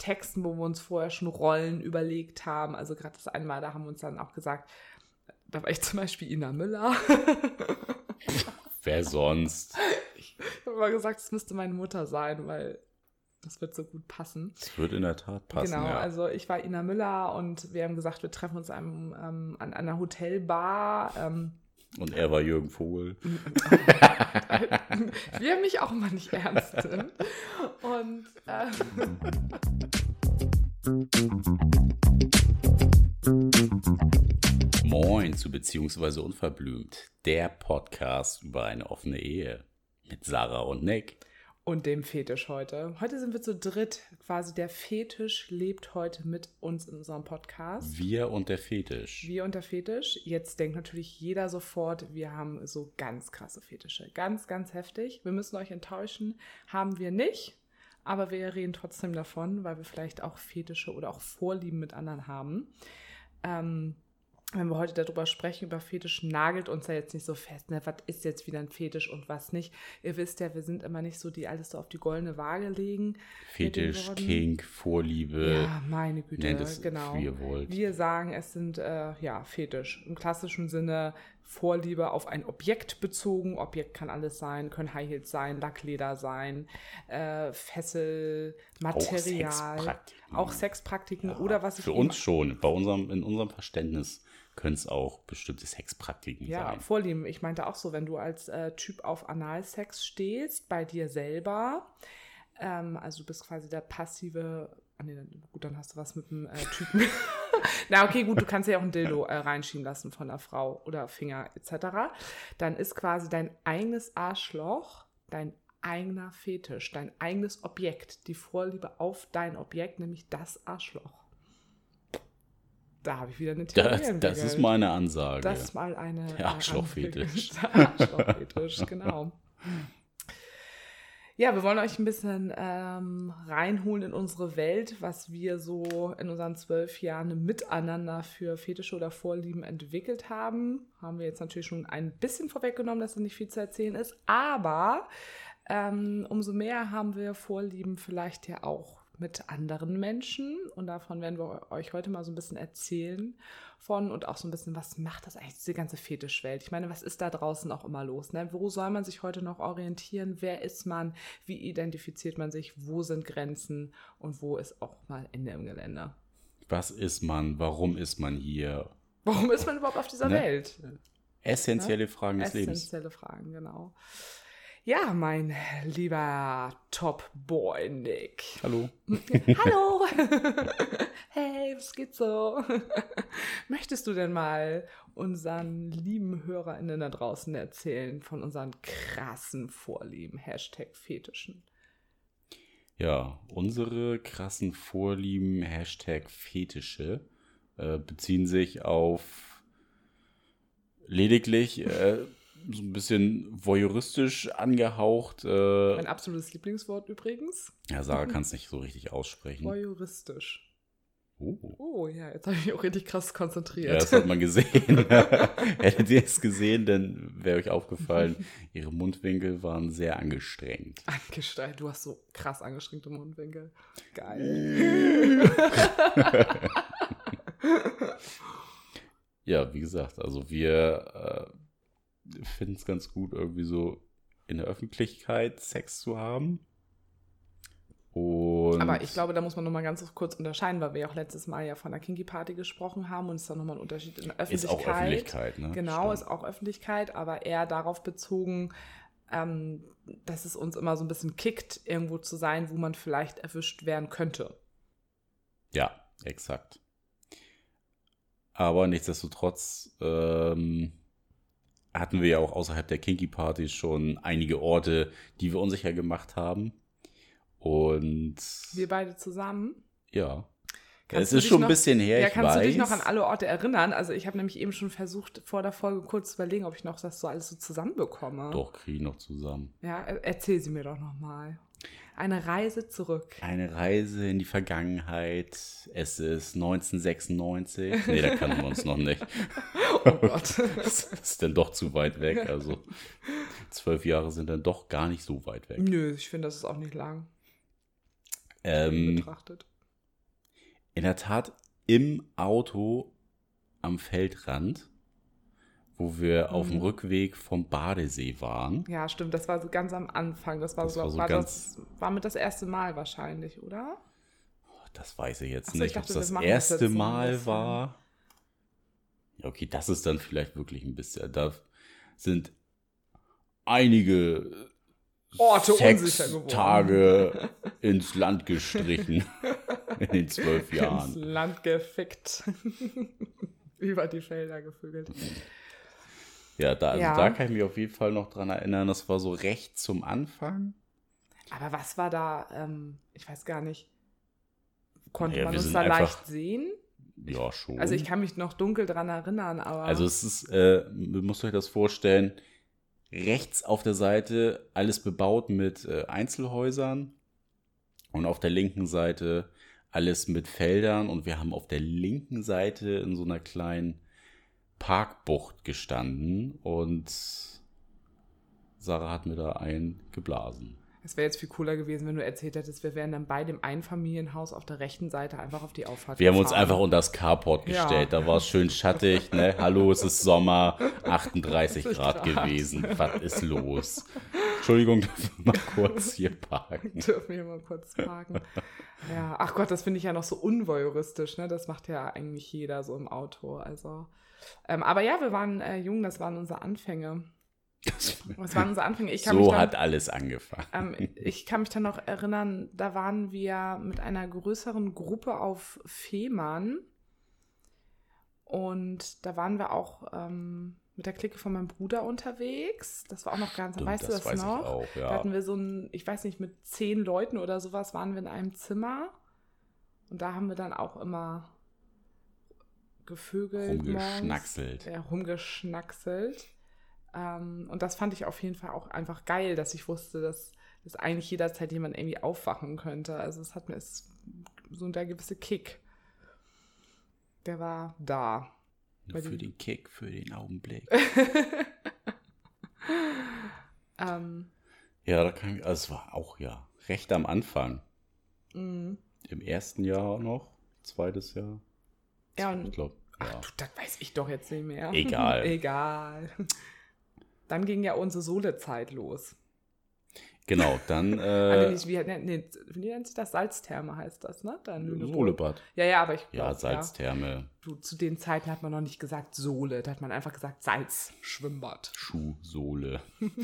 Texten, wo wir uns vorher schon Rollen überlegt haben. Also gerade das eine Mal, da haben wir uns dann auch gesagt, da war ich zum Beispiel Ina Müller. Wer sonst? Ich habe mal gesagt, es müsste meine Mutter sein, weil das wird so gut passen. Das wird in der Tat passen, Genau, ja. also ich war Ina Müller und wir haben gesagt, wir treffen uns an einer Hotelbar. Und er war Jürgen Vogel. Wir mich auch mal nicht ernst nehmen. Und Moin zu Beziehungsweise Unverblümt, der Podcast über eine offene Ehe mit Sarah und Nick. Und dem Fetisch heute. Heute sind wir zu dritt. Quasi der Fetisch lebt heute mit uns in unserem Podcast. Wir und der Fetisch. Wir und der Fetisch. Jetzt denkt natürlich jeder sofort, wir haben so ganz krasse Fetische. Ganz, ganz heftig. Wir müssen euch enttäuschen. Haben wir nicht. Aber wir reden trotzdem davon, weil wir vielleicht auch Fetische oder auch Vorlieben mit anderen haben. Wenn wir heute darüber sprechen, über Fetisch, nagelt uns ja jetzt nicht so fest, ne? Was ist jetzt wieder ein Fetisch und was nicht. Ihr wisst ja, wir sind immer nicht so, die alles so auf die goldene Waage legen. Fetisch, Kink, Vorliebe. Ja, meine Güte, nennt es, genau. wie ihr wollt. Wir sagen, es sind Fetisch. Im klassischen Sinne Vorliebe auf ein Objekt bezogen. Objekt kann alles sein, können High Heels sein, Lackleder sein, Fessel, Material. Auch Sexpraktiken Ja, oder was ich für uns schon. In unserem Verständnis können es auch bestimmte Sexpraktiken sein. Ja, Vorlieben. Ich meinte auch so, wenn du als Typ auf Analsex stehst, bei dir selber, also du bist quasi der passive, gut, dann hast du was mit dem Typen. Na, okay, gut, du kannst ja auch ein Dildo reinschieben lassen von einer Frau oder Finger etc. Dann ist quasi dein eigenes Arschloch dein eigener Fetisch, dein eigenes Objekt, die Vorliebe auf dein Objekt, nämlich das Arschloch. Da habe ich wieder eine Theorie entwickelt. Das ist mal eine Ansage. Das ist mal eine Der Arschlochfetisch. Der Arschlochfetisch, genau. Ja, wir wollen euch ein bisschen reinholen in unsere Welt, was wir so in unseren 12 Jahren miteinander für Fetische oder Vorlieben entwickelt haben. Haben wir jetzt natürlich schon ein bisschen vorweggenommen, dass da nicht viel zu erzählen ist. Aber umso mehr haben wir Vorlieben vielleicht ja auch mit anderen Menschen. Und davon werden wir euch heute mal so ein bisschen erzählen und auch so ein bisschen, was macht das eigentlich, diese ganze Fetischwelt? Ich meine, was ist da draußen auch immer los? Ne? Wo soll man sich heute noch orientieren? Wer ist man? Wie identifiziert man sich? Wo sind Grenzen? Und wo ist auch mal Ende im Gelände? Was ist man? Warum ist man hier? Warum ist man überhaupt auf dieser Welt? Essentielle Fragen des Lebens. Essentielle Fragen, genau. Ja, mein lieber Top-Boy Nick. Hallo. Hallo. Hey, was geht so? Möchtest du denn mal unseren lieben HörerInnen da draußen erzählen von unseren krassen Vorlieben, #Fetischen? Ja, unsere krassen Vorlieben, #Fetische, beziehen sich auf lediglich so ein bisschen voyeuristisch angehaucht. Mein absolutes Lieblingswort übrigens. Ja, Sarah kann es nicht so richtig aussprechen. Voyeuristisch. Oh. Oh ja, jetzt habe ich mich auch richtig krass konzentriert. Ja, das hat man gesehen. Hättet ihr es gesehen, dann wäre euch aufgefallen, ihre Mundwinkel waren sehr angestrengt. Angestrengt, du hast so krass angestrengte Mundwinkel. Geil. Ja, wie gesagt, also wir finden es ganz gut, irgendwie so in der Öffentlichkeit Sex zu haben. Aber ich glaube, da muss man nochmal ganz kurz unterscheiden, weil wir ja auch letztes Mal ja von der Kinky-Party gesprochen haben und es ist dann nochmal ein Unterschied in der Öffentlichkeit. Ist auch Öffentlichkeit, ne? Genau, Stimmt. ist auch Öffentlichkeit, aber eher darauf bezogen, dass es uns immer so ein bisschen kickt, irgendwo zu sein, wo man vielleicht erwischt werden könnte. Ja, exakt. Aber nichtsdestotrotz hatten wir ja auch außerhalb der Kinky-Partys schon einige Orte, die wir unsicher gemacht haben. Und wir beide zusammen. Ja. Es ist schon ein bisschen her, ja, ich weiß. kannst du dich noch an alle Orte erinnern? Also ich habe nämlich eben schon versucht, vor der Folge kurz zu überlegen, ob ich noch das so alles so zusammenbekomme. Doch, kriege ich noch zusammen. Ja, erzähl sie mir doch nochmal. Eine Reise zurück. Eine Reise in die Vergangenheit. Es ist 1996. Nee, da kannten wir uns noch nicht. Oh Gott. Das ist dann doch zu weit weg. Also 12 Jahre sind dann doch gar nicht so weit weg. Nö, ich finde, das ist auch nicht lang. Betrachtet. in der Tat im Auto am Feldrand, wo wir auf dem Rückweg vom Badesee waren. Ja, stimmt, das war so ganz am Anfang. Das war mit das erste Mal wahrscheinlich, oder? Das weiß ich jetzt Ach so, nicht, ich dachte, ob es das wir machen das erste jetzt so ein Mal bisschen. war. Ja, okay, das ist dann vielleicht wirklich ein bisschen. Da sind einige Orte unsicher geworden. Sextage ins Land gestrichen in den 12 Ins Jahren. Land gefickt. Über die Felder gevögelt. Ja, da Ja. kann ich mich auf jeden Fall noch dran erinnern. Das war so recht zum Anfang. Aber was war da, ich weiß gar nicht, konnte Ja, man wir uns sind da einfach- leicht sehen? Ja, schon. Also ich kann mich noch dunkel dran erinnern, aber... Also es ist, ihr müsst euch das vorstellen, rechts auf der Seite alles bebaut mit Einzelhäusern und auf der linken Seite alles mit Feldern und wir haben auf der linken Seite in so einer kleinen Parkbucht gestanden und Sarah hat mir da einen geblasen. Es wäre jetzt viel cooler gewesen, wenn du erzählt hättest, wir wären dann bei dem Einfamilienhaus auf der rechten Seite einfach auf die Auffahrt Wir haben uns gefahren. einfach unter das Carport gestellt. Ja. Da war es schön schattig. Ne? Hallo, es ist Sommer, 38 Grad gewesen. Was ist los? Entschuldigung, dürfen wir mal kurz hier parken. Dürfen wir mal kurz parken. Ja, ach Gott, das finde ich ja noch so unvoyeuristisch, ne? Das macht ja eigentlich jeder so im Auto. Also, aber ja, wir waren jung, das waren unsere Anfänge. Das waren unsere Anfänge. So hat alles angefangen. Ich kann mich dann noch erinnern, da waren wir mit einer größeren Gruppe auf Fehmarn. Und da waren wir auch mit der Clique von meinem Bruder unterwegs. Das war auch noch ganz, Stimmt, weißt du das das weiß ich noch? auch, ja. Da hatten wir so ein, ich weiß nicht, mit 10 Leuten oder sowas waren wir in einem Zimmer. Und da haben wir dann auch immer gevögelt. Rumgeschnackselt. Ja, rumgeschnackselt. Und das fand ich auf jeden Fall auch einfach geil, dass ich wusste, dass eigentlich jederzeit jemand irgendwie aufwachen könnte. Also es hat mir so der gewisse Kick. Der war da. Nur für den Kick, für den Augenblick. Ja, da kann ich, also es war auch ja recht am Anfang. Im ersten Jahr noch, zweites Jahr. Ja, und Ich glaube, ach ja. du, das weiß ich doch jetzt nicht mehr. Egal. Egal. Dann ging ja unsere Sole-Zeit los. Genau, dann Wie nennt sich das? Salztherme heißt das, ne? Da in Lüneburg. Solebad. Ja, aber ich Ja, glaube, Salztherme, Du, zu den Zeiten hat man noch nicht gesagt Sohle, da hat man einfach gesagt Salzschwimmbad. Schuhsohle.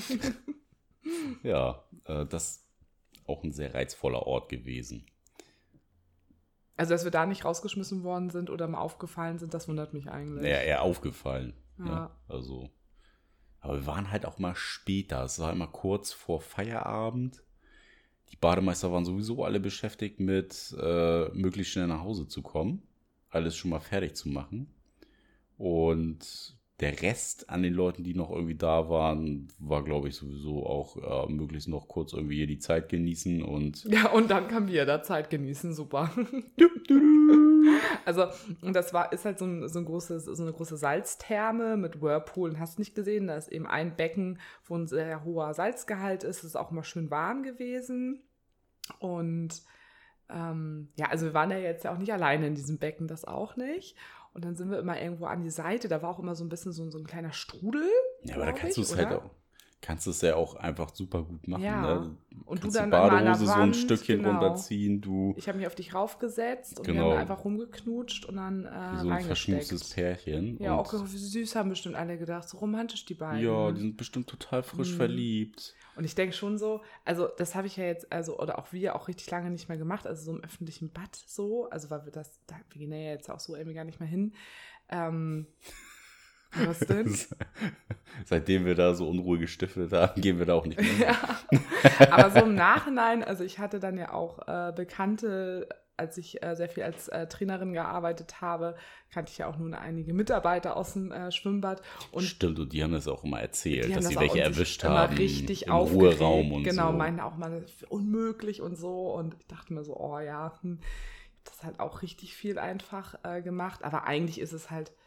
Ja, das ist auch ein sehr reizvoller Ort gewesen. Also, dass wir da nicht rausgeschmissen worden sind oder mal aufgefallen sind, das wundert mich eigentlich. Naja, eher aufgefallen. Ja. Ne? Also, aber wir waren halt auch mal später. Es war immer kurz vor Feierabend. Die Bademeister waren sowieso alle beschäftigt mit möglichst schnell nach Hause zu kommen. Alles schon mal fertig zu machen. Und der Rest an den Leuten, die noch irgendwie da waren, war, glaube ich, sowieso auch möglichst noch kurz irgendwie hier die Zeit genießen und Ja, und dann kann wir da Zeit genießen, super. Also, und ist halt so eine große Salztherme mit Whirlpool, hast du nicht gesehen, da ist eben ein Becken, wo ein sehr hoher Salzgehalt ist, ist auch mal schön warm gewesen. Und ja, also wir waren ja jetzt ja auch nicht alleine in diesem Becken, das auch nicht. Und dann sind wir immer irgendwo an die Seite, da war auch immer so ein bisschen so ein kleiner Strudel. ja, aber da glaub kannst du ich, es halt oder? auch, kannst du es ja auch einfach super gut machen. Ja. Ne? Und du Kannst dann die an meiner Badehose so ein Wand, Stückchen genau. runterziehen, du Ich habe mich auf dich raufgesetzt und Genau. wir haben einfach rumgeknutscht und dann wie so ein reingesteckt. verschmutztes Pärchen. Ja, und, auch süß haben bestimmt alle gedacht, so romantisch die beiden. ja, die sind bestimmt total frisch verliebt. Und ich denke schon so, also das habe ich ja jetzt, oder auch wir auch richtig lange nicht mehr gemacht, also so im öffentlichen Bad so, also weil wir gehen ja jetzt auch so irgendwie gar nicht mehr hin. Was denn? Seitdem wir da so unruhig gestiftet haben, gehen wir da auch nicht mehr. Ja. Aber so im Nachhinein, also ich hatte dann ja auch Bekannte, als ich sehr viel als Trainerin gearbeitet habe, kannte ich ja auch nun einige Mitarbeiter aus dem Schwimmbad. Und Stimmt, und die haben das auch immer erzählt, die haben dass sie das welche auch sich erwischt immer haben richtig im aufgeregt. Ruheraum und genau, so. meinten auch mal, das ist unmöglich und so. Und ich dachte mir so, oh ja, ich habe das halt auch richtig viel einfach gemacht. Aber eigentlich ist es halt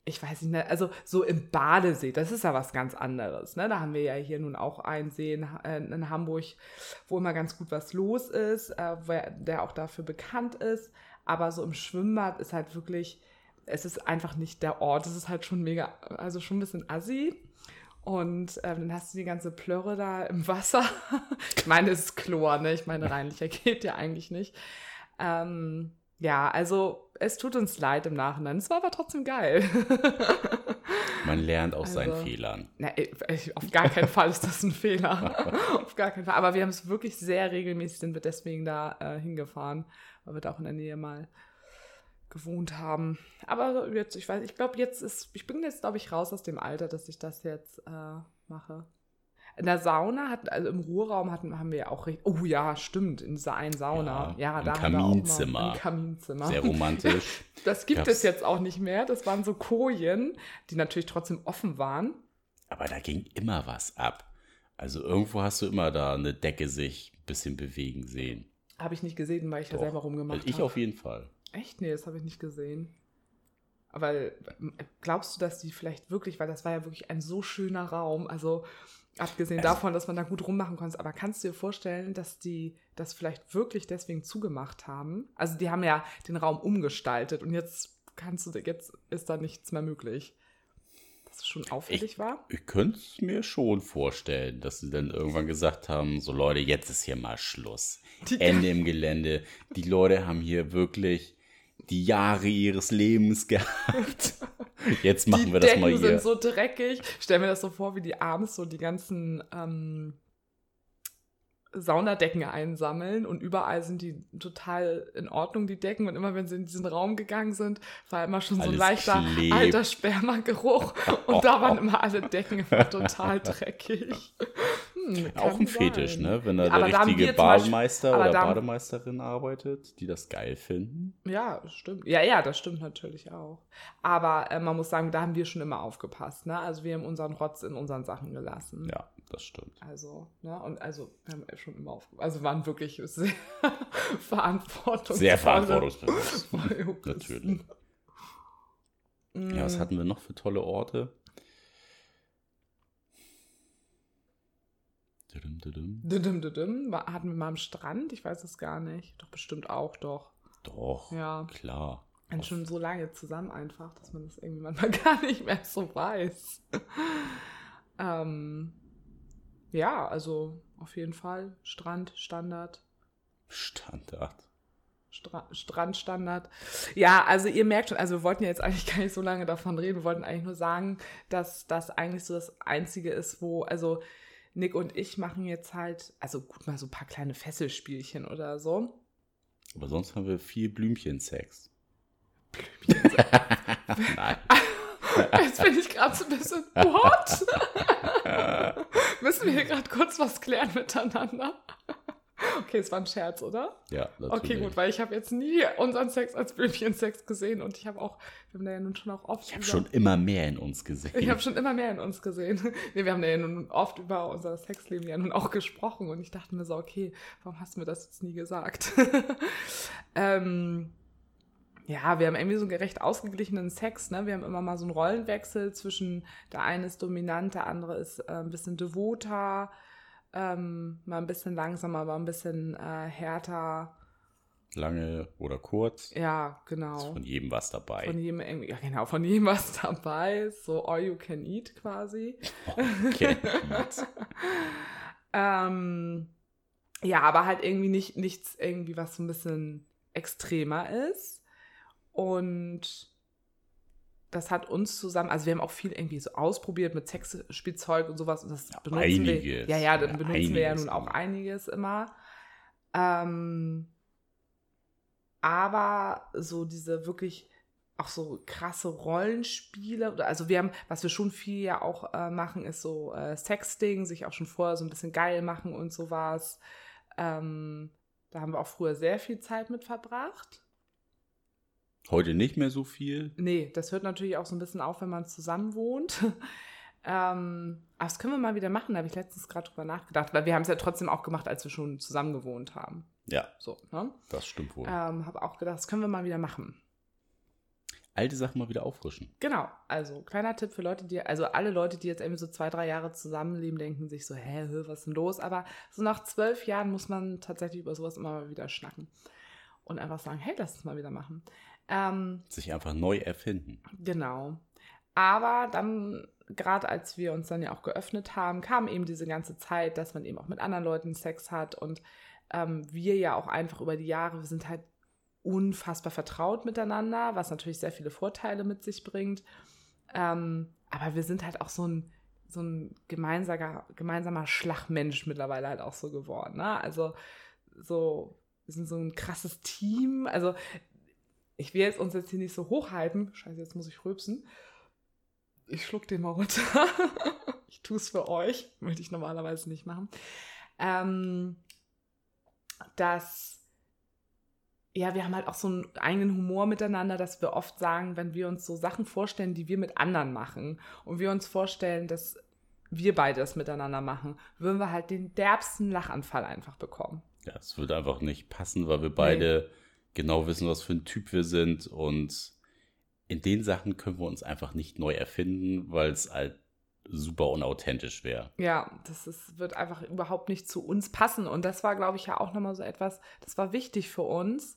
ich weiß nicht, ne, also so im Badesee, das ist ja was ganz anderes. Ne? Da haben wir ja hier nun auch einen See in Hamburg, wo immer ganz gut was los ist, der auch dafür bekannt ist. Aber so im Schwimmbad ist halt wirklich, es ist einfach nicht der Ort. Es ist halt schon mega, also schon ein bisschen assi. Und dann hast du die ganze Plörre da im Wasser. Ich meine, es ist Chlor, ne? Ich meine, reinlicher geht ja eigentlich nicht. Ja, also es tut uns leid im Nachhinein. Es war aber trotzdem geil. Man lernt aus seinen Fehlern. Na, auf gar keinen Fall ist das ein Fehler. Auf gar keinen Fall. Aber wir haben es wirklich sehr regelmäßig, sind wir deswegen da hingefahren, weil wir da auch in der Nähe mal gewohnt haben. Aber jetzt, ich bin jetzt, glaube ich, raus aus dem Alter, dass ich das jetzt mache. In der Sauna, also im Ruheraum haben wir ja auch oh ja, stimmt, in dieser einen Sauna. Ja, im da Kaminzimmer. Haben wir auch mal, im Kaminzimmer. Sehr romantisch. Das gibt es jetzt auch nicht mehr. Das waren so Kojen, die natürlich trotzdem offen waren. Aber da ging immer was ab. Also irgendwo hast du immer da eine Decke sich ein bisschen bewegen sehen. Habe ich nicht gesehen, weil ich ja selber rumgemacht habe. Ich auf jeden Fall. Echt? Nee, das habe ich nicht gesehen. Aber glaubst du, dass die vielleicht wirklich, weil das war ja wirklich ein so schöner Raum, also abgesehen davon, dass man da gut rummachen konnte, aber kannst du dir vorstellen, dass die das vielleicht wirklich deswegen zugemacht haben? Also die haben ja den Raum umgestaltet und jetzt ist da nichts mehr möglich. Dass es schon auffällig war? Ich könnte es mir schon vorstellen, dass sie dann irgendwann gesagt haben, so Leute, jetzt ist hier mal Schluss. Ende im Gelände. Die Leute haben hier wirklich die Jahre ihres Lebens gehabt. Jetzt machen wir das mal hier. Die Decken sind so dreckig. Ich stell mir das so vor, wie die abends so die ganzen Saunadecken einsammeln und überall sind die total in Ordnung, die Decken. Und immer, wenn sie in diesen Raum gegangen sind, war immer schon so ein leichter alter Spermageruch. Und da waren immer alle Decken immer total dreckig. Auch ein Fetisch, ne? Wenn da der richtige Bademeister oder Bademeisterin arbeitet, die das geil finden. Ja, das stimmt. Ja, das stimmt natürlich auch. Aber man muss sagen, da haben wir schon immer aufgepasst, ne? Also wir haben unseren Rotz in unseren Sachen gelassen. Ja, das stimmt. Also, ne? Und also wir haben schon immer aufgepasst. Also waren wirklich sehr verantwortungsvoll. Sehr verantwortungsbewusst. Natürlich. Ja, was hatten wir noch für tolle Orte? Hatten wir mal am Strand? Ich weiß es gar nicht. Doch, bestimmt auch, doch. Doch, ja, klar. Und schon so lange zusammen einfach, dass man das irgendwie manchmal gar nicht mehr so weiß. Ja, also auf jeden Fall Strand, Standard. Strandstandard. Ja, also ihr merkt schon, also wir wollten ja jetzt eigentlich gar nicht so lange davon reden. Wir wollten eigentlich nur sagen, dass das eigentlich so das Einzige ist, wo, also Nick und ich machen jetzt halt, also gut, mal so ein paar kleine Fesselspielchen oder so. Aber sonst haben wir viel Blümchensex. Nein. Jetzt bin ich gerade so ein bisschen, what? Müssen wir hier gerade kurz was klären miteinander? Okay, es war ein Scherz, oder? Ja, natürlich. Okay, gut, weil ich habe jetzt nie unseren Sex als Blümchensex gesehen und wir haben da ja nun schon auch oft Ich habe schon immer mehr in uns gesehen. Nee, wir haben da ja nun oft über unser Sexleben ja nun auch gesprochen und ich dachte mir so, okay, warum hast du mir das jetzt nie gesagt? Ja, wir haben irgendwie so einen gerecht ausgeglichenen Sex, ne? Wir haben immer mal so einen Rollenwechsel zwischen, der eine ist dominant, der andere ist ein bisschen devoter, mal ein bisschen langsamer, aber ein bisschen härter. Lange oder kurz. Ja, genau. Ist von jedem was dabei. Von jedem was dabei. So all you can eat quasi. Okay. Ja, aber halt irgendwie nichts irgendwie, was so ein bisschen extremer ist. Und das hat uns zusammen, also wir haben auch viel irgendwie so ausprobiert mit Sexspielzeug und sowas. Und das benutzen wir. Ja, dann benutzen wir ja nun auch einiges immer. Aber so diese wirklich auch so krasse Rollenspiele, also was wir schon viel ja auch machen, ist so Sexting, sich auch schon vorher so ein bisschen geil machen und sowas. Da haben wir auch früher sehr viel Zeit mit verbracht. Heute nicht mehr so viel? Nee, das hört natürlich auch so ein bisschen auf, wenn man zusammen wohnt. Aber das können wir mal wieder machen, da habe ich letztens gerade drüber nachgedacht, weil wir haben es ja trotzdem auch gemacht, als wir schon zusammen gewohnt haben. Ja, so, ne? Das stimmt wohl. Habe auch gedacht, das können wir mal wieder machen. alte Sachen mal wieder auffrischen. Genau, also kleiner Tipp für Leute, also alle Leute, die jetzt irgendwie so 2-3 Jahre zusammenleben, denken sich so, was ist denn los? Aber so nach 12 Jahren muss man tatsächlich über sowas immer mal wieder schnacken und einfach sagen, hey, lass es mal wieder machen. Sich einfach neu erfinden. Genau. Aber dann, gerade als wir uns dann ja auch geöffnet haben, kam eben diese ganze Zeit, dass man eben auch mit anderen Leuten Sex hat und wir ja auch einfach über die Jahre, wir sind halt unfassbar vertraut miteinander, was natürlich sehr viele Vorteile mit sich bringt. Aber wir sind halt auch so ein gemeinsamer Schlagmensch mittlerweile halt auch so geworden. Ne? Also so, wir sind so ein krasses Team. Also ich will uns jetzt hier nicht so hochhypen. Scheiße, jetzt muss ich rülpsen. Ich schluck den mal runter. Ich tue es für euch. Möchte ich normalerweise nicht machen. Wir haben halt auch so einen eigenen Humor miteinander, dass wir oft sagen, wenn wir uns so Sachen vorstellen, die wir mit anderen machen und wir uns vorstellen, dass wir beide das miteinander machen, würden wir halt den derbsten Lachanfall einfach bekommen. Ja, es würde einfach nicht passen, weil wir beide genau wissen, was für ein Typ wir sind und in den Sachen können wir uns einfach nicht neu erfinden, weil es halt super unauthentisch wäre. Ja, wird einfach überhaupt nicht zu uns passen und das war, glaube ich, ja auch nochmal so etwas, das war wichtig für uns,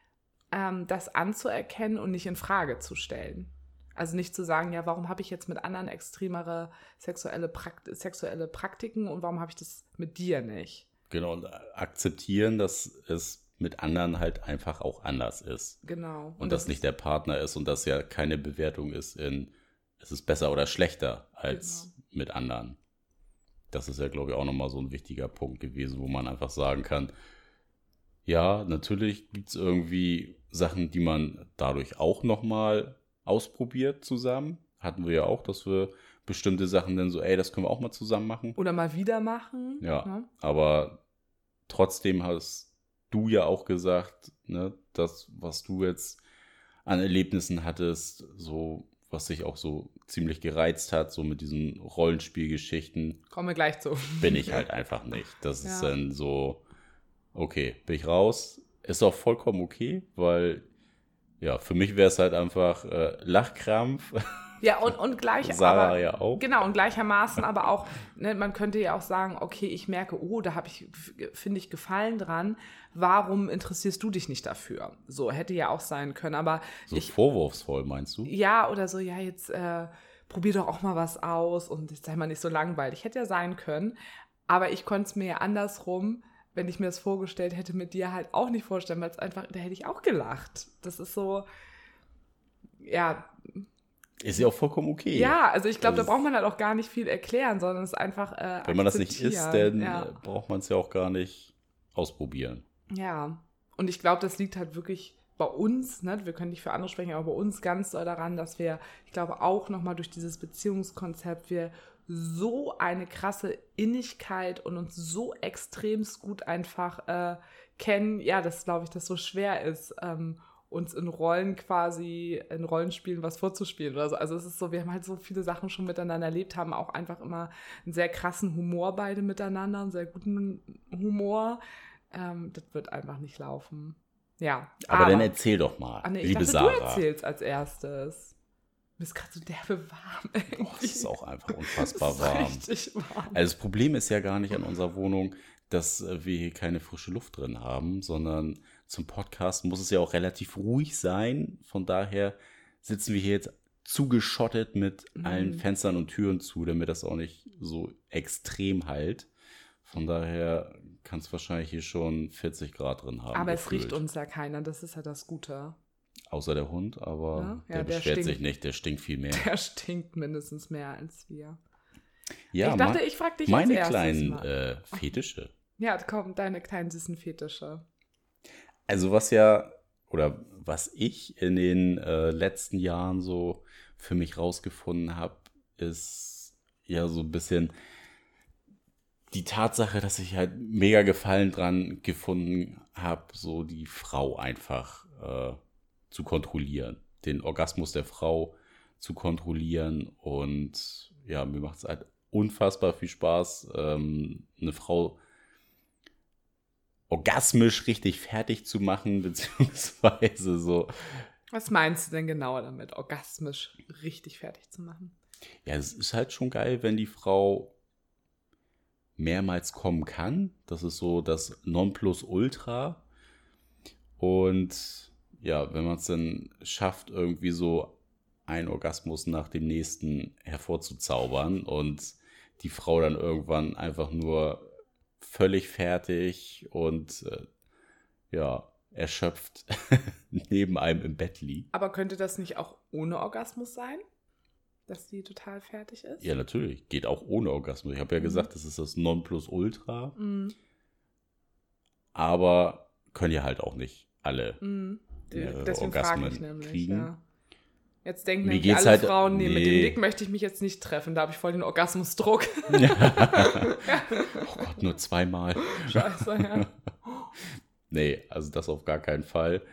das anzuerkennen und nicht in Frage zu stellen. Also nicht zu sagen, ja, warum habe ich jetzt mit anderen extremere sexuelle Praktiken und warum habe ich das mit dir nicht? Genau, und akzeptieren, dass es mit anderen halt einfach auch anders ist. Genau. Und das nicht der Partner ist und das ja keine Bewertung ist es ist besser oder schlechter als mit anderen. Das ist ja, glaube ich, auch nochmal so ein wichtiger Punkt gewesen, wo man einfach sagen kann, ja, natürlich gibt es irgendwie Sachen, die man dadurch auch nochmal ausprobiert zusammen. Hatten wir ja auch, dass wir bestimmte Sachen dann so, das können wir auch mal zusammen machen. Oder mal wieder machen. Ja, ne? Aber trotzdem hast du ja auch gesagt, ne, das, was du jetzt an Erlebnissen hattest, so was sich auch so ziemlich gereizt hat, so mit diesen Rollenspielgeschichten. Kommen wir gleich zu. Bin ich halt einfach nicht. Das ist dann so, okay, bin ich raus. Ist auch vollkommen okay, weil ja, für mich wäre es halt einfach Lachkrampf. Ja, und gleich, Sarah aber, ja auch. Genau, und gleichermaßen aber auch, ne, man könnte ja auch sagen, okay, ich merke, da finde ich Gefallen dran, warum interessierst du dich nicht dafür? So, hätte ja auch sein können, aber so vorwurfsvoll, meinst du? Ja, oder so, ja, jetzt probier doch auch mal was aus und jetzt sei mal nicht so langweilig. Hätte ja sein können, aber ich konnte es mir ja andersrum, wenn ich mir das vorgestellt hätte, mit dir halt auch nicht vorstellen, weil es einfach, da hätte ich auch gelacht. Das ist so, ja. Ist ja auch vollkommen okay. Ja, also ich glaube, da braucht man halt auch gar nicht viel erklären, sondern es ist einfach wenn man das nicht ist, dann braucht man es ja auch gar nicht ausprobieren. Ja, und ich glaube, das liegt halt wirklich bei uns, ne? Wir können nicht für andere sprechen, aber bei uns ganz doll daran, dass wir, ich glaube, auch nochmal durch dieses Beziehungskonzept, wir so eine krasse Innigkeit und uns so extremst gut einfach kennen, ja, dass, glaube ich, das so schwer ist, uns in Rollenspielen was vorzuspielen oder so. Also es ist so, wir haben halt so viele Sachen schon miteinander erlebt, haben auch einfach immer einen sehr krassen Humor beide miteinander, einen sehr guten Humor. Das wird einfach nicht laufen. Ja. Aber dann erzähl doch mal, liebe Sarah. Du erzählst als erstes. Mir ist gerade so derbe warm. Es ist auch einfach unfassbar warm. Richtig warm. Also das Problem ist ja gar nicht an unserer Wohnung, dass wir hier keine frische Luft drin haben, sondern zum Podcast muss es ja auch relativ ruhig sein. Von daher sitzen wir hier jetzt zugeschottet mit allen Fenstern und Türen zu, damit das auch nicht so extrem halt. Von daher kann es wahrscheinlich hier schon 40 Grad drin haben. Aber es riecht uns ja keiner, das ist ja das Gute. Außer der Hund, aber der beschwert sich nicht, der stinkt viel mehr. Der stinkt mindestens mehr als wir. Ja, ich dachte, ich frage dich meine als kleinen Fetische. Ja, komm, deine kleinen süßen Fetische. Also was ich in den letzten Jahren so für mich rausgefunden habe, ist ja so ein bisschen die Tatsache, dass ich halt mega Gefallen dran gefunden habe, so die Frau einfach zu kontrollieren. Den Orgasmus der Frau zu kontrollieren. Und ja, mir macht es halt unfassbar viel Spaß, eine Frau orgasmisch richtig fertig zu machen, beziehungsweise so Was meinst du denn genauer damit, orgasmisch richtig fertig zu machen? Ja, es ist halt schon geil, wenn die Frau mehrmals kommen kann. Das ist so das Nonplusultra. Und ja, wenn man es dann schafft, irgendwie so einen Orgasmus nach dem nächsten hervorzuzaubern und die Frau dann irgendwann einfach nur völlig fertig und erschöpft neben einem im Bett liegt. Aber könnte das nicht auch ohne Orgasmus sein? Dass die total fertig ist? Ja, natürlich. Geht auch ohne Orgasmus. Ich habe ja gesagt, das ist das Nonplusultra. Aber können ja halt auch nicht alle Deswegen frage ich nämlich, kriegen. ja. Jetzt denken Mir nämlich geht's alle halt- Frauen, nee, mit dem nee. Nick möchte ich mich jetzt nicht treffen. Da habe ich voll den Orgasmusdruck. Oh Gott, nur 2-mal. Scheiße, ja. Nee, also das auf gar keinen Fall.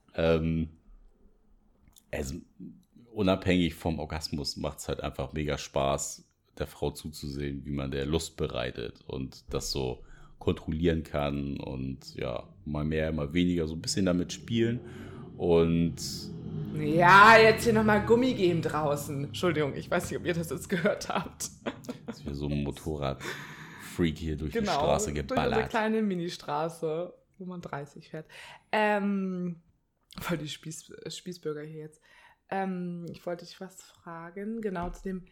Also unabhängig vom Orgasmus macht es halt einfach mega Spaß, der Frau zuzusehen, wie man der Lust bereitet und das so kontrollieren kann und ja, mal mehr, mal weniger, so ein bisschen damit spielen. Und Ja, jetzt hier nochmal Gummi geben draußen. Entschuldigung, ich weiß nicht, ob ihr das jetzt gehört habt. dass wir so ein Motorrad-Freak hier durch die Genau, Straße durch unsere geballert. kleine Ministraße, wo man 30 fährt. Voll die Spießbürger hier jetzt. Ich wollte dich was fragen, genau zu dem,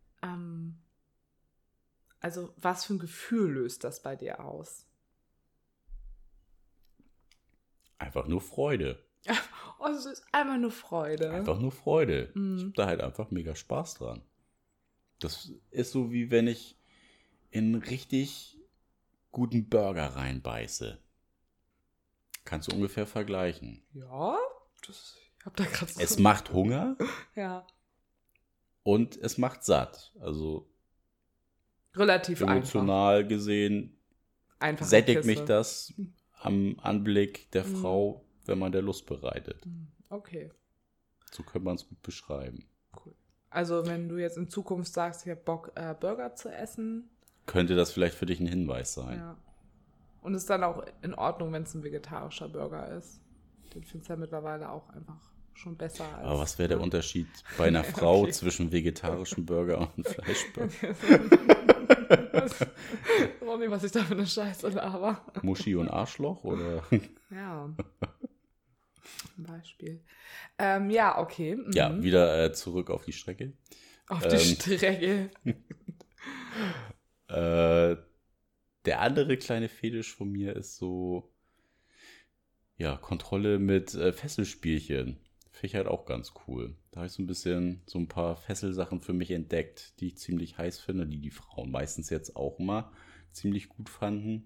also was für ein Gefühl löst das bei dir aus? Einfach nur Freude. Oh, es ist einfach nur Freude. Einfach nur Freude. Ich habe da halt einfach mega Spaß dran. Das ist so, wie wenn ich in einen richtig guten Burger reinbeiße. Kannst du ungefähr vergleichen. Ja, ich hab da gerade so. Es macht Hunger Ja, und es macht satt. Also relativ einfach. emotional gesehen Einfache sättigt Kiste. mich das am Anblick der Frau, wenn man der Lust bereitet. Okay, So könnte man es gut beschreiben. cool. Also wenn du jetzt in Zukunft sagst, ich habe Bock, Burger zu essen, Könnte das vielleicht für dich ein Hinweis sein? ja. Und ist dann auch in Ordnung, wenn es ein vegetarischer Burger ist. Den findest du ja mittlerweile auch einfach schon besser als. Aber was wäre der Unterschied bei einer Okay. Frau zwischen vegetarischem Burger und einem Fleischburger? Ronny, was ich da für eine Scheiße laber. Muschi und Arschloch? Oder? Ja. Zum Beispiel. Ja, okay. Mhm. Ja, wieder zurück auf die Strecke. Auf die Strecke. Der andere kleine Fetisch von mir ist so, ja, Kontrolle mit Fesselspielchen. Finde ich halt auch ganz cool. Da habe ich so ein paar Fesselsachen für mich entdeckt, die ich ziemlich heiß finde, die Frauen meistens jetzt auch mal ziemlich gut fanden.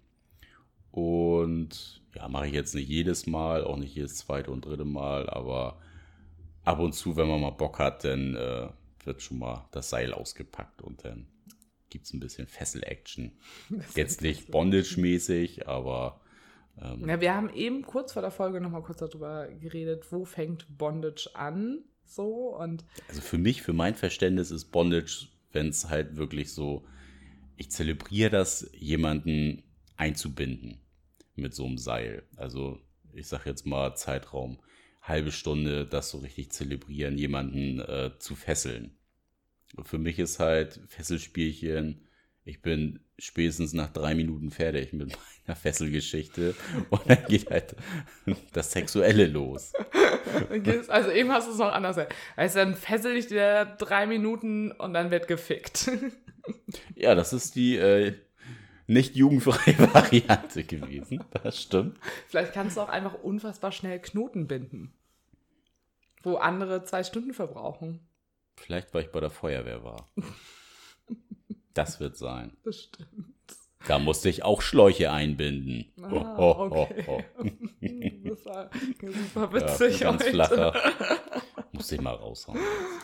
Und ja, mache ich jetzt nicht jedes Mal, auch nicht jedes zweite und dritte Mal, aber ab und zu, wenn man mal Bock hat, dann wird schon mal das Seil ausgepackt und dann gibt es ein bisschen Fessel-Action. Jetzt nicht Bondage-mäßig, aber Ja, wir haben eben kurz vor der Folge nochmal kurz darüber geredet, wo fängt Bondage an, so, und also für mein Verständnis ist Bondage, wenn es halt wirklich so, ich zelebriere das, jemanden einzubinden mit so einem Seil. Also ich sag jetzt mal Zeitraum, halbe Stunde, das so richtig zelebrieren, jemanden zu fesseln. Und für mich ist halt Fesselspielchen, ich bin spätestens nach 3 Minuten fertig mit meiner Fesselgeschichte und dann geht halt das Sexuelle los. also eben hast du es noch anders. Also dann fessel ich dir 3 Minuten und dann wird gefickt. Ja, das ist die nicht jugendfreie Variante gewesen, das stimmt. Vielleicht kannst du auch einfach unfassbar schnell Knoten binden, wo andere 2 Stunden verbrauchen. Vielleicht, weil ich bei der Feuerwehr war. Das wird sein. Das stimmt. Da musste ich auch Schläuche einbinden. Okay. Das war super witzig Ja, ganz heute. flacher. Musste ich mal raushauen.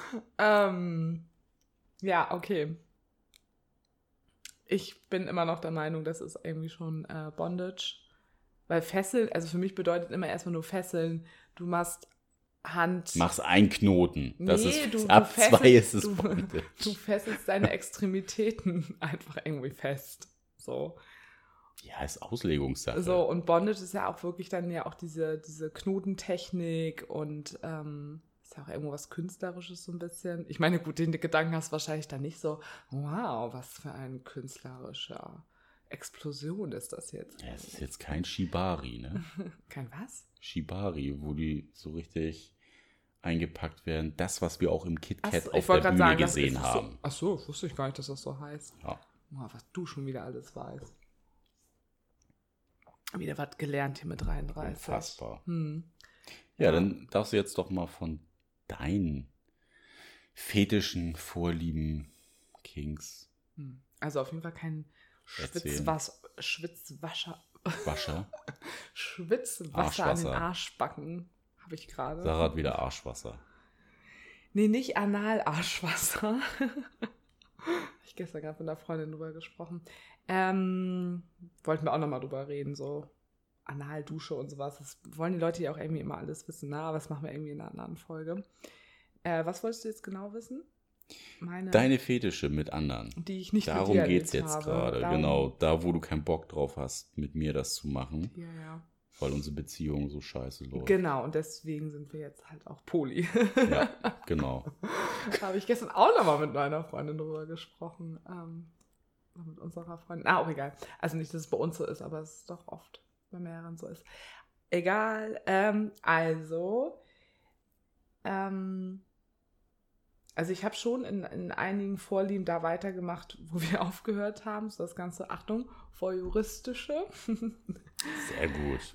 Ja, okay. Ich bin immer noch der Meinung, das ist irgendwie schon Bondage. Weil Fesseln, also für mich bedeutet immer erstmal nur Fesseln. Du machst Hand. Mach's einen Knoten. Das Nee, ist, du ab fesselst- 2 ist es du- Bondage. Du fesselst deine Extremitäten einfach irgendwie fest. So. Ja, ist Auslegungssache. So, und Bondage ist ja auch wirklich dann ja auch diese Knotentechnik und ist ja auch irgendwo was Künstlerisches so ein bisschen. Ich meine, gut, den Gedanken hast du wahrscheinlich dann nicht so, wow, was für ein künstlerischer Explosion ist das jetzt. Ja, es ist jetzt kein Shibari, ne? Kein was? Shibari, wo die so richtig eingepackt werden. Das, was wir auch im KitKat auf ich wollte der gerade Bühne sagen, gesehen das ist haben. so, ach so, wusste ich gar nicht, dass das so heißt. Ja. Wow, was du schon wieder alles weißt. Wieder was gelernt hier mit 33. Unfassbar. Ja, Ja, dann darfst du jetzt doch mal von deinen fetischen Vorlieben, Kings, Also auf jeden Fall kein Erzählen. Schwitzwasser an den Arschwasser. Arschbacken habe ich gerade. Sarah hat wieder Arschwasser. Nee, nicht Anal-Arschwasser. Habe ich gestern gerade mit einer Freundin drüber gesprochen. Wollten wir auch nochmal drüber reden, so Analdusche und sowas. Das wollen die Leute ja auch irgendwie immer alles wissen, ne? Aber das machen wir irgendwie in einer anderen Folge. Was wolltest du jetzt genau wissen? Deine Fetische mit anderen. Die ich nicht Darum mit dir geht es erlebt jetzt habe. gerade. Darum- Genau, da wo du keinen Bock drauf hast, mit mir das zu machen, Ja, ja. weil unsere Beziehung so scheiße läuft. Genau, und deswegen sind wir jetzt halt auch Poly. Ja, genau. Da habe ich gestern auch nochmal mit meiner Freundin drüber gesprochen. Mit unserer Freundin. Auch egal. Also nicht, dass es bei uns so ist, aber es ist doch oft bei mehreren so ist. Egal. Also ich habe schon in einigen Vorlieben da weitergemacht, wo wir aufgehört haben. So das ganze, Achtung, voyeuristische. Sehr gut.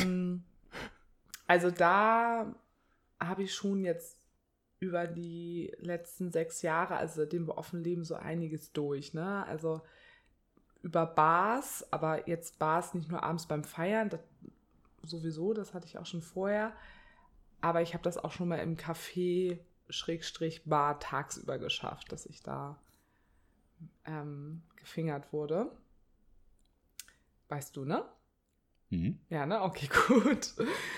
Also da habe ich schon jetzt über die letzten 6 Jahre, also seitdem wir offen leben, so einiges durch, ne? Also über Bars, aber jetzt Bars nicht nur abends beim Feiern, das sowieso, das hatte ich auch schon vorher, aber ich habe das auch schon mal im Café /Bar tagsüber geschafft, dass ich da gefingert wurde. Weißt du, ne? Mhm. Ja, ne? Okay, gut.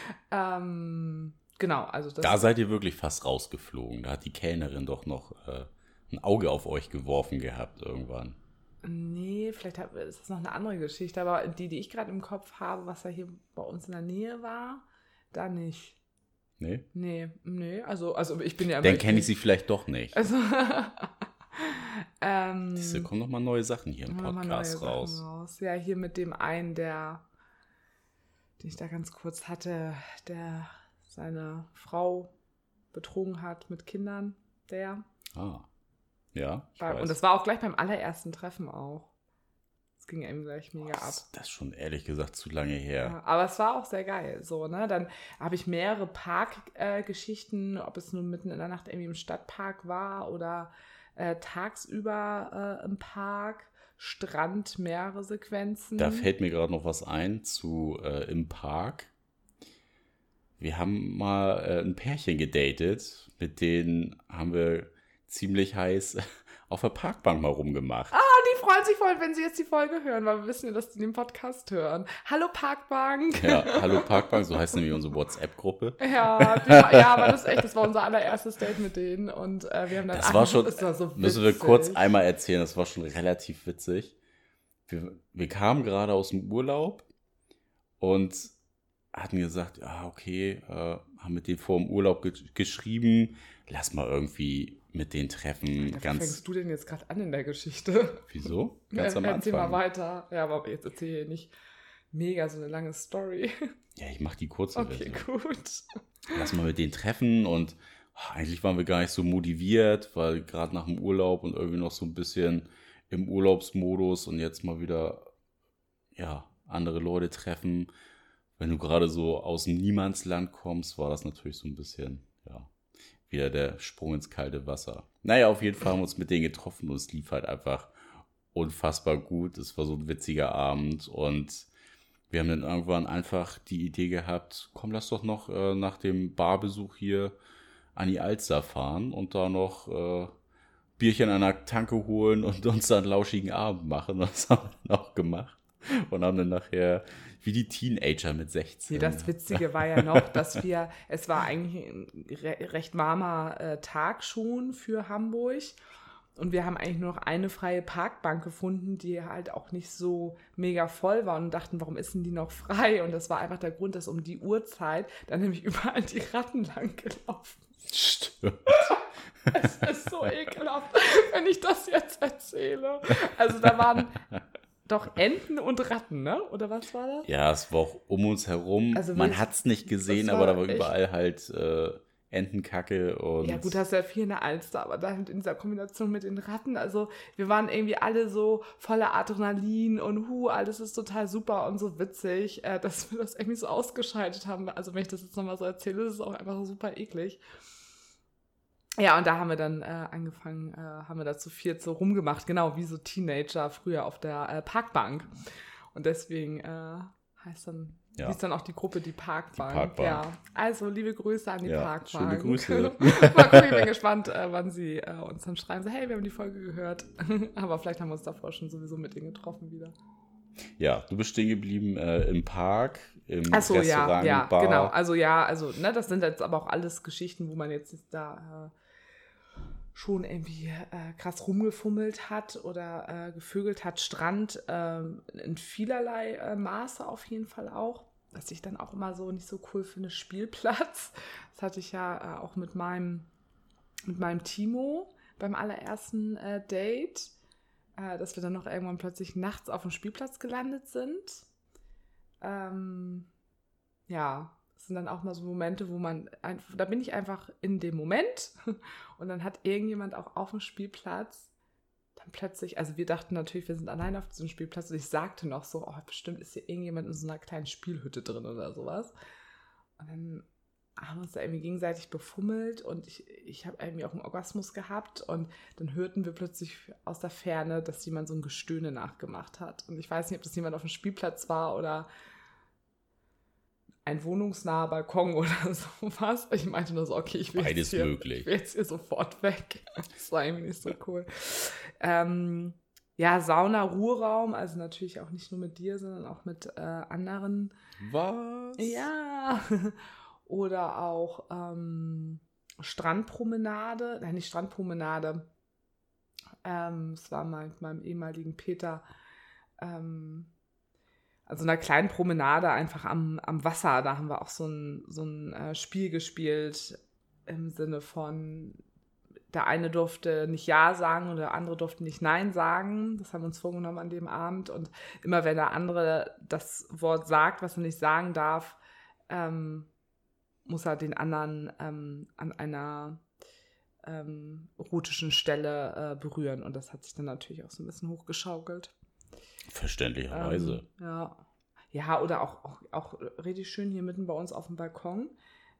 Genau, also das... Da seid ihr wirklich fast rausgeflogen. Da hat die Kellnerin doch noch ein Auge auf euch geworfen gehabt irgendwann. Nee, vielleicht ist das noch eine andere Geschichte, aber die ich gerade im Kopf habe, was ja hier bei uns in der Nähe war, da nicht. Nee? Nee, also ich bin ja immer... Dann kenne ich sie vielleicht doch nicht. Also, Da kommen nochmal neue Sachen hier im nochmal Podcast neue Sachen raus. Ja, hier mit dem einen, den ich da ganz kurz hatte, der seine Frau betrogen hat mit Kindern, der. Ah, ja, ich weiß. Und das war auch gleich beim allerersten Treffen auch. Es ging eben gleich mega ab. Das ist schon ehrlich gesagt zu lange her. Ja, aber es war auch sehr geil, so, ne? Dann habe ich mehrere Parkgeschichten, ob es nun mitten in der Nacht irgendwie im Stadtpark war oder tagsüber im Park, Strand, mehrere Sequenzen. Da fällt mir gerade noch was ein im Park. Wir haben mal ein Pärchen gedatet, mit denen haben wir ziemlich heiß auf der Parkbank mal rumgemacht. Die freuen sich voll, wenn sie jetzt die Folge hören, weil wir wissen ja, dass die den Podcast hören. Hallo Parkbank. Ja, hallo Parkbank, so heißt nämlich unsere WhatsApp-Gruppe. Ja, aber das ist echt, das war unser allererstes Date mit denen und wir haben dann... Das war schon, das war so müssen wir witzig. kurz einmal erzählen, das war schon relativ witzig. Wir kamen gerade aus dem Urlaub und hatten gesagt, ja, okay, haben mit denen vor dem Urlaub geschrieben, lass mal irgendwie mit denen treffen. Alter, wie fängst du denn jetzt gerade an in der Geschichte? Wieso? Ganz am Erzähl mal Anfang. weiter. Ja, aber jetzt erzähl nicht mega so eine lange Story. Ja, ich mach die kurze Okay, Version. gut. Lass mal mit denen treffen und eigentlich waren wir gar nicht so motiviert, weil gerade nach dem Urlaub und irgendwie noch so ein bisschen im Urlaubsmodus und jetzt mal wieder, ja, andere Leute treffen. Wenn du gerade so aus dem Niemandsland kommst, war das natürlich so ein bisschen, ja, wieder der Sprung ins kalte Wasser. Naja, auf jeden Fall haben wir uns mit denen getroffen und es lief halt einfach unfassbar gut. Es war so ein witziger Abend und wir haben dann irgendwann einfach die Idee gehabt, komm, lass doch noch nach dem Barbesuch hier an die Alster fahren und da noch Bierchen an der Tanke holen und uns dann einen lauschigen Abend machen. Das haben wir dann auch gemacht und haben dann nachher wie die Teenager mit 16. Nee, das Witzige war ja noch, dass es war eigentlich ein recht warmer Tag schon für Hamburg Und wir haben eigentlich nur noch eine freie Parkbank gefunden, die halt auch nicht so mega voll war und dachten, warum ist denn die noch frei? Und das war einfach der Grund, dass um die Uhrzeit dann nämlich überall die Ratten lang gelaufen sind. Stimmt. Es ist so ekelhaft, wenn ich das jetzt erzähle. Also da waren doch Enten und Ratten, ne? Oder was war das? Ja, es war auch um uns herum. Also Man hat es nicht gesehen, aber da war echt überall halt Entenkacke und. Ja gut, hast ja viel in der Alster, aber dann in dieser Kombination mit den Ratten, also wir waren irgendwie alle so voller Adrenalin und alles ist total super und so witzig, dass wir das irgendwie so ausgeschaltet haben. Also wenn ich das jetzt nochmal so erzähle, ist es auch einfach super eklig. Ja, und da haben wir dann angefangen, haben wir da zu viert so rumgemacht, genau wie so Teenager früher auf der Parkbank. Und deswegen hieß dann auch die Gruppe die Parkbank. Die Parkbank. Ja, also liebe Grüße an die Parkbank. Schöne Grüße. Mal gucken, ich bin gespannt, wann sie uns dann schreiben, so hey, wir haben die Folge gehört. Aber vielleicht haben wir uns davor schon sowieso mit denen getroffen wieder. Ja, du bist stehen geblieben im Park, im Achso, Restaurant, ja, Bar. genau. Also das sind jetzt aber auch alles Geschichten, wo man jetzt da schon irgendwie krass rumgefummelt hat oder gevögelt hat. Strand in vielerlei Maße auf jeden Fall auch. Was ich dann auch immer so nicht so cool finde, Spielplatz. Das hatte ich ja auch mit meinem Timo beim allerersten Date, dass wir dann noch irgendwann plötzlich nachts auf dem Spielplatz gelandet sind. Ja, das sind dann auch mal so Momente, wo da bin ich einfach in dem Moment und dann hat irgendjemand auch auf dem Spielplatz dann plötzlich, also wir dachten natürlich, wir sind allein auf diesem Spielplatz und ich sagte noch so, oh, bestimmt ist hier irgendjemand in so einer kleinen Spielhütte drin oder sowas. Und dann haben wir uns da irgendwie gegenseitig befummelt und ich habe irgendwie auch einen Orgasmus gehabt und dann hörten wir plötzlich aus der Ferne, dass jemand so ein Gestöhne nachgemacht hat. Und ich weiß nicht, ob das jemand auf dem Spielplatz war oder ein wohnungsnaher Balkon oder sowas. Ich meinte nur so, okay, ich will Beides möglich. Ich will jetzt hier sofort weg. Das war irgendwie nicht so cool. Ja, Sauna, Ruheraum, also natürlich auch nicht nur mit dir, sondern auch mit anderen. Was? Ja. Oder auch Strandpromenade. Nein, nicht Strandpromenade. Es war mal mit meinem ehemaligen Peter also einer kleinen Promenade einfach am Wasser. Da haben wir auch so ein Spiel gespielt im Sinne von, der eine durfte nicht Ja sagen und der andere durfte nicht Nein sagen. Das haben wir uns vorgenommen an dem Abend. Und immer wenn der andere das Wort sagt, was er nicht sagen darf, muss er den anderen an einer erotischen Stelle berühren. Und das hat sich dann natürlich auch so ein bisschen hochgeschaukelt. Verständlicherweise. Ja. Ja, oder auch richtig schön hier mitten bei uns auf dem Balkon.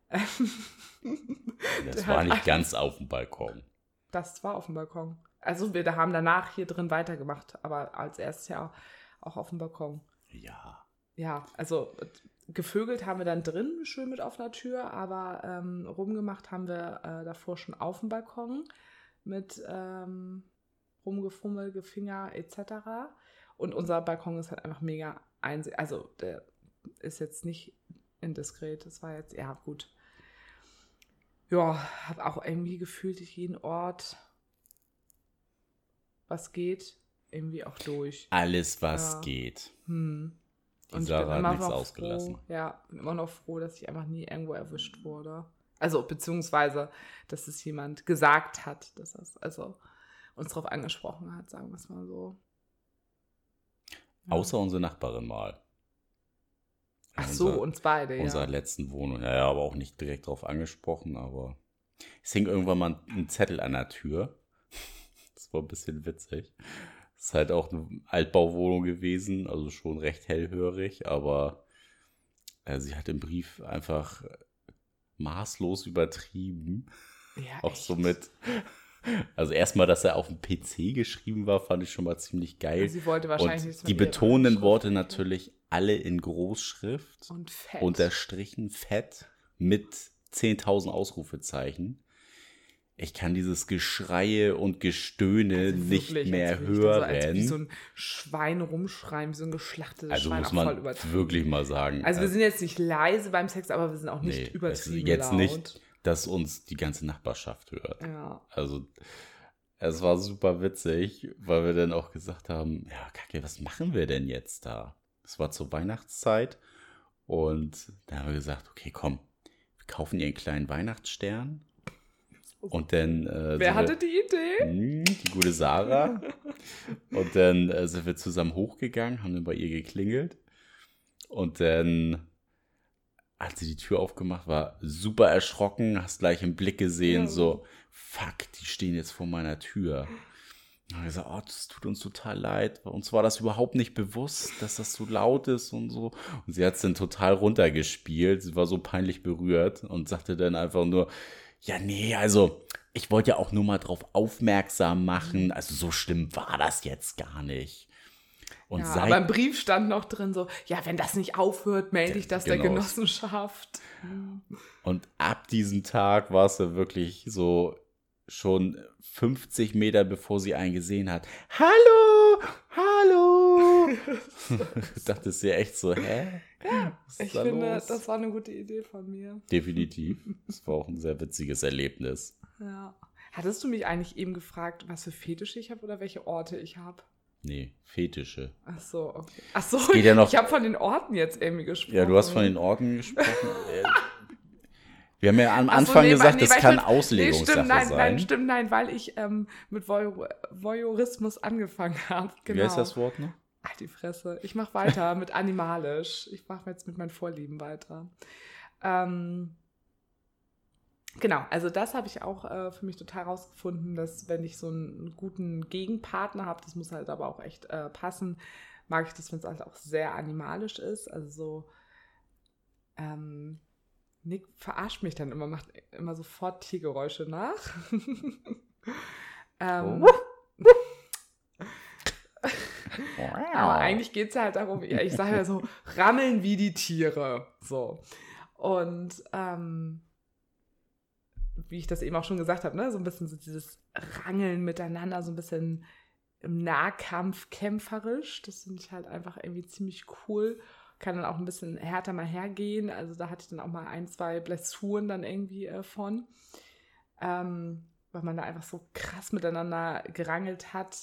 Das war nicht ganz auf dem Balkon. Das war auf dem Balkon. Also wir haben danach hier drin weitergemacht, aber als erstes ja auch auf dem Balkon. Ja. Ja, also gevögelt haben wir dann drin, schön mit offener Tür, aber rumgemacht haben wir davor schon auf dem Balkon mit rumgefummelt, Gefinger etc. Und unser Balkon ist halt einfach mega also der ist jetzt nicht indiskret, das war jetzt, ja gut. Ja, habe auch irgendwie gefühlt jeden Ort, was geht, irgendwie auch durch. Alles, was geht. Und Die Sarah hat nichts ausgelassen. Bin immer noch froh, dass ich einfach nie irgendwo erwischt wurde. Also, beziehungsweise, dass es jemand gesagt hat, dass das, also uns darauf angesprochen hat, sagen wir es mal so. Ja. Außer unsere Nachbarin mal. Ach so, uns beide, ja. Unserer letzten Wohnung. Ja, aber auch nicht direkt drauf angesprochen, aber es hing irgendwann mal ein Zettel an der Tür. Das war ein bisschen witzig. Es ist halt auch eine Altbauwohnung gewesen, also schon recht hellhörig, aber sie hat im Brief einfach maßlos übertrieben. Ja, auch echt? so mit. Also erstmal, dass er auf dem PC geschrieben war, fand ich schon mal ziemlich geil. Sie wollte wahrscheinlich und nichts die mit ihrer betonenden Schrift Worte machen. natürlich alle in Großschrift. Und fett. Unterstrichen fett mit 10.000 Ausrufezeichen. Ich kann dieses Geschreie und Gestöhne Also nicht wirklich, mehr als würde ich da hören. so, als wie so ein Schwein rumschreien, wie so ein geschlachtetes Also Schwein, muss auch voll man übertrieben. wirklich mal sagen. Also wir sind jetzt nicht leise beim Sex, aber wir sind auch nicht nee, übertrieben jetzt laut. nicht, dass uns die ganze Nachbarschaft hört. Ja. Also Es war super witzig, weil wir dann auch gesagt haben, ja, Kacke, was machen wir denn jetzt da? Es war zur Weihnachtszeit und da haben wir gesagt, okay, komm, wir kaufen ihr einen kleinen Weihnachtsstern und dann Wer hatte die Idee? die gute Sarah. Und dann sind wir zusammen hochgegangen, haben dann bei ihr geklingelt und dann hat sie die Tür aufgemacht, war super erschrocken, hast gleich im Blick gesehen, so, fuck, die stehen jetzt vor meiner Tür. Und wir gesagt, oh, das tut uns total leid. Uns war das überhaupt nicht bewusst, dass das so laut ist und so. Und sie hat es dann total runtergespielt. Sie war so peinlich berührt und sagte dann einfach nur, ja, nee, also ich wollte ja auch nur mal drauf aufmerksam machen. Also so schlimm war das jetzt gar nicht. Und Ja, aber im Brief stand noch drin so, ja, wenn das nicht aufhört, melde ich das der Genau. Genossenschaft. Und ab diesem Tag war es ja wirklich so schon 50 Meter, bevor sie einen gesehen hat. Hallo, hallo. Dachte sie echt so, hä? Was ist Ich da finde, los? das war eine gute Idee von mir. Definitiv. Das war auch ein sehr witziges Erlebnis. Ja. Hattest du mich eigentlich eben gefragt, was für Fetische ich habe oder welche Orte ich habe? Nee, Fetische. Ach so, okay. Ach so, geht ja noch- ich habe von den Orten jetzt irgendwie gesprochen. Ja, du hast von den Orten gesprochen. Wir haben ja am Ach so, Anfang nee, gesagt, nee, das weil kann stimmt, Auslegungssache nein, sein. Nein, stimmt, nein, weil ich mit Voyeurismus angefangen habe. Genau. Wie heißt das Wort noch? Ach, die Fresse. Ich mache weiter mit animalisch. Ich mache jetzt mit meinen Vorlieben weiter. Genau, also das habe ich auch für mich total rausgefunden, dass wenn ich so einen guten Gegenpartner habe, das muss halt aber auch echt passen, mag ich das, wenn es halt auch sehr animalisch ist. Also so, Nick verarscht mich dann immer, macht immer sofort Tiergeräusche nach. Aber eigentlich geht es ja halt darum, ja, ich sage ja so, rammeln wie die Tiere. So. Und wie ich das eben auch schon gesagt habe, ne, so ein bisschen so dieses Rangeln miteinander, so ein bisschen im Nahkampf kämpferisch. Das finde ich halt einfach irgendwie ziemlich cool. Kann dann auch ein bisschen härter mal hergehen. Also da hatte ich dann auch mal 1, 2 Blessuren dann irgendwie von. Weil man da einfach so krass miteinander gerangelt hat.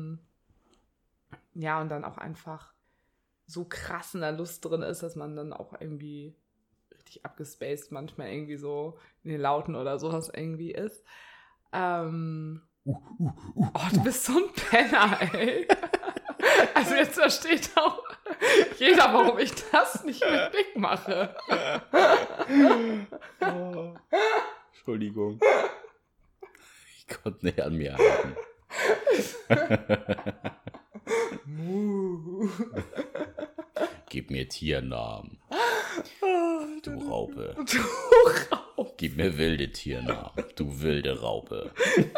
Ja, und dann auch einfach so krass in der Lust drin ist, dass man dann auch irgendwie richtig abgespaced manchmal irgendwie so in den Lauten oder sowas irgendwie ist. Oh, du bist so ein Penner, ey. Also jetzt versteht auch jeder, warum ich das nicht mit Nick mache. Oh, Entschuldigung. Ich konnte nicht an mir halten. Gib mir Tiernamen. Du Raupe. Du Raupe. Gib mir wilde Tiernamen. Du wilde Raupe.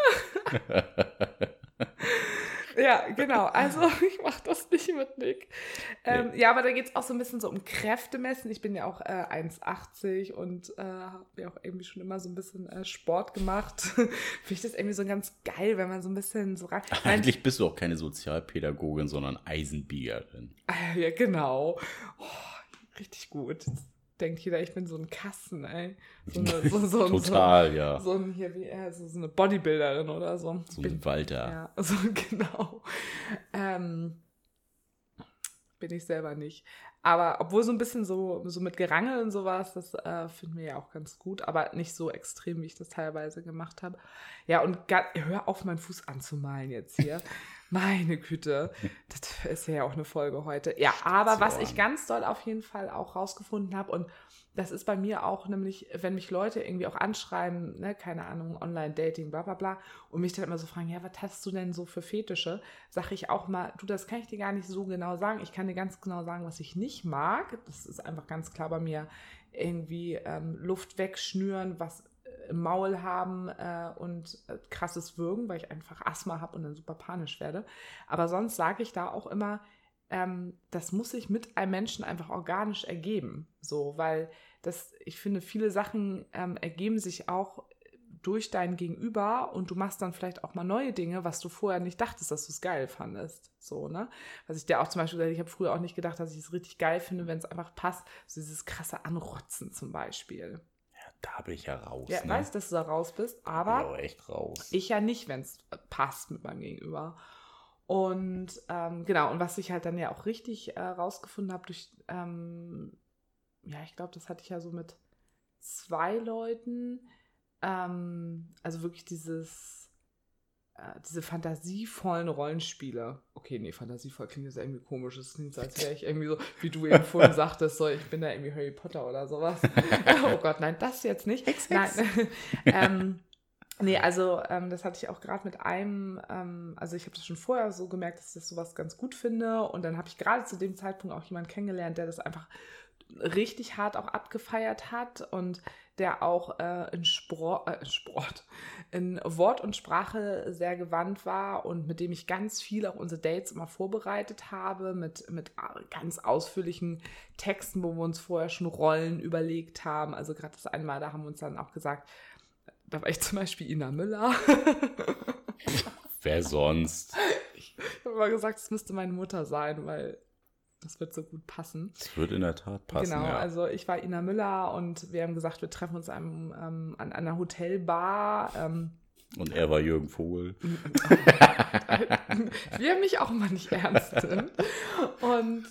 Ja, genau. Also ich mache das nicht mit Nick. Nee. Ja, aber da geht es auch so ein bisschen so um Kräftemessen. Ich bin ja auch 1,80 und habe ja auch irgendwie schon immer so ein bisschen Sport gemacht. Finde ich das irgendwie so ganz geil, wenn man so ein bisschen so rein... Eigentlich bist du auch keine Sozialpädagogin, sondern Eisenbiegerin. Ja, genau. Oh, richtig gut. Jetzt denkt jeder, ich bin so ein Kasten, ey. Total, ja. So ein hier wie so eine Bodybuilderin oder so. So ein Walter. Ja, so genau. Bin ich selber nicht. Aber obwohl so ein bisschen so mit Gerangel und sowas, das finden wir ja auch ganz gut, aber nicht so extrem, wie ich das teilweise gemacht habe. Ja, und hör auf, meinen Fuß anzumalen jetzt hier. Meine Güte, das ist ja auch eine Folge heute. Ja, aber was ich ganz doll auf jeden Fall auch rausgefunden habe, und das ist bei mir auch nämlich, wenn mich Leute irgendwie auch anschreiben, ne, keine Ahnung, Online-Dating, bla bla bla, und mich dann immer so fragen, ja, was hast du denn so für Fetische? Sage ich auch mal, du, das kann ich dir gar nicht so genau sagen. Ich kann dir ganz genau sagen, was ich nicht mag. Das ist einfach ganz klar bei mir irgendwie Luft wegschnüren, was im Maul haben und krasses Würgen, weil ich einfach Asthma habe und dann super panisch werde. Aber sonst sage ich da auch immer, das muss sich mit einem Menschen einfach organisch ergeben. So, weil ich finde, viele Sachen ergeben sich auch durch dein Gegenüber und du machst dann vielleicht auch mal neue Dinge, was du vorher nicht dachtest, dass du es geil fandest. So, ne? Was ich dir auch zum Beispiel gesagt habe, ich habe früher auch nicht gedacht, dass ich es richtig geil finde, wenn es einfach passt. So dieses krasse Anrotzen zum Beispiel. Da bin ich ja raus. Ja, ne? weiß, dass du da raus bist, Ich bin aber auch echt raus. ich ja nicht, wenn es passt mit meinem Gegenüber. Und genau, und was ich halt dann ja auch richtig rausgefunden habe durch, ich glaube, das hatte ich ja so mit 2 Leuten, also wirklich diese fantasievollen Rollenspiele. Okay, nee, fantasievoll klingt jetzt irgendwie komisch. Es klingt so, als wäre ich irgendwie so, wie du eben vorhin sagtest, so, ich bin da irgendwie Harry Potter oder sowas. Oh Gott, nein, das jetzt nicht. Nein. Nee, also das hatte ich auch gerade mit einem, also ich habe das schon vorher so gemerkt, dass ich das sowas ganz gut finde. Und dann habe ich gerade zu dem Zeitpunkt auch jemanden kennengelernt, der das einfach richtig hart auch abgefeiert hat und der auch in Wort und Sprache sehr gewandt war und mit dem ich ganz viel auch unsere Dates immer vorbereitet habe, mit ganz ausführlichen Texten, wo wir uns vorher schon Rollen überlegt haben. Also gerade das eine Mal, da haben wir uns dann auch gesagt, da war ich zum Beispiel Ina Müller. Wer sonst? Ich habe immer gesagt, es müsste meine Mutter sein, weil das wird so gut passen. Das wird in der Tat passen, genau, ja. Also ich war Ina Müller und wir haben gesagt, wir treffen uns an einer Hotelbar. Und er war Jürgen Vogel. Wir mich auch immer nicht ernst sind. Und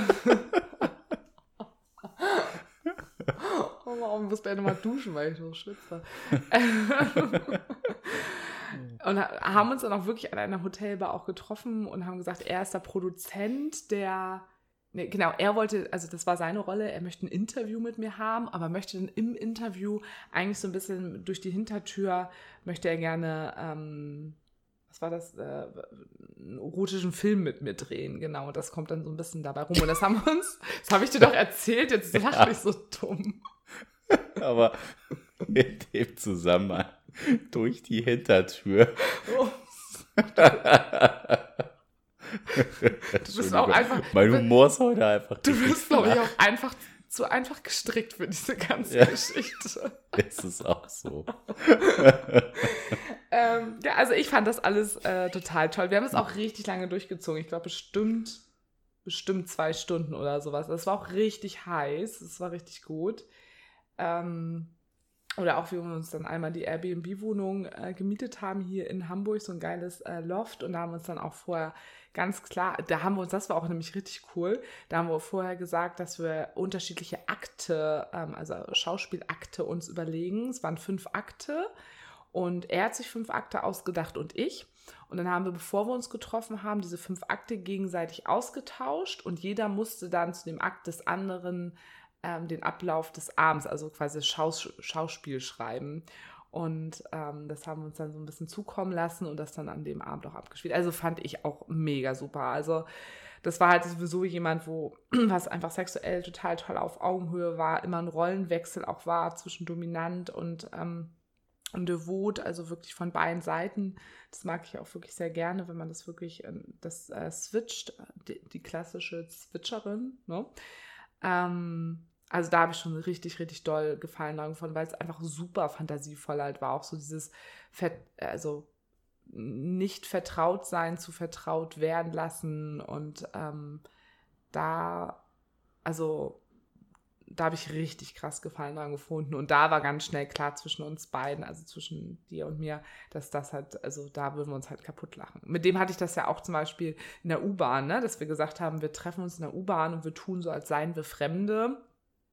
warum muss ich nochmal duschen, weil ich so schwitze. Und haben uns dann auch wirklich an einer Hotelbar auch getroffen und haben gesagt, er ist der Produzent, er wollte, also das war seine Rolle, er möchte ein Interview mit mir haben, aber möchte dann im Interview eigentlich so ein bisschen durch die Hintertür, möchte er gerne, was war das, einen erotischen Film mit mir drehen, genau, und das kommt dann so ein bisschen dabei rum. Und das habe ich dir doch erzählt, jetzt lache ich so dumm. Aber in dem Zusammenhang durch die Hintertür. Oh. Du bist auch einfach. Mein Humor ist heute einfach. Du bist, glaube ich, auch einfach zu einfach gestrickt für diese ganze Geschichte. Das ist auch so. Also ich fand das alles total toll. Wir haben es auch richtig lange durchgezogen. Ich glaube, bestimmt 2 Stunden oder sowas. Es war auch richtig heiß. Es war richtig gut. Oder auch, wie wir uns dann einmal die Airbnb-Wohnung gemietet haben hier in Hamburg, so ein geiles Loft. Und da haben wir uns dann auch vorher ganz klar, das war auch nämlich richtig cool, da haben wir vorher gesagt, dass wir unterschiedliche Akte, also Schauspielakte uns überlegen. Es waren 5 Akte und er hat sich 5 Akte ausgedacht und ich. Und dann haben wir, bevor wir uns getroffen haben, diese 5 Akte gegenseitig ausgetauscht und jeder musste dann zu dem Akt des anderen den Ablauf des Abends, also quasi Schauspiel schreiben. Und das haben wir uns dann so ein bisschen zukommen lassen und das dann an dem Abend auch abgespielt. Also fand ich auch mega super. Also das war halt sowieso jemand, was einfach sexuell total toll auf Augenhöhe war, immer ein Rollenwechsel auch war zwischen dominant und devot, also wirklich von beiden Seiten. Das mag ich auch wirklich sehr gerne, wenn man das wirklich switcht, die klassische Switcherin, ne? Also da habe ich schon richtig, richtig doll Gefallen davon, weil es einfach super fantasievoll halt war. Auch so dieses, nicht vertraut sein zu vertraut werden lassen. Und da habe ich richtig krass Gefallen dran gefunden. Und da war ganz schnell klar zwischen uns beiden, also zwischen dir und mir, dass das halt, also da würden wir uns halt kaputt lachen. Mit dem hatte ich das ja auch zum Beispiel in der U-Bahn, ne? Dass wir gesagt haben, wir treffen uns in der U-Bahn und wir tun so, als seien wir Fremde.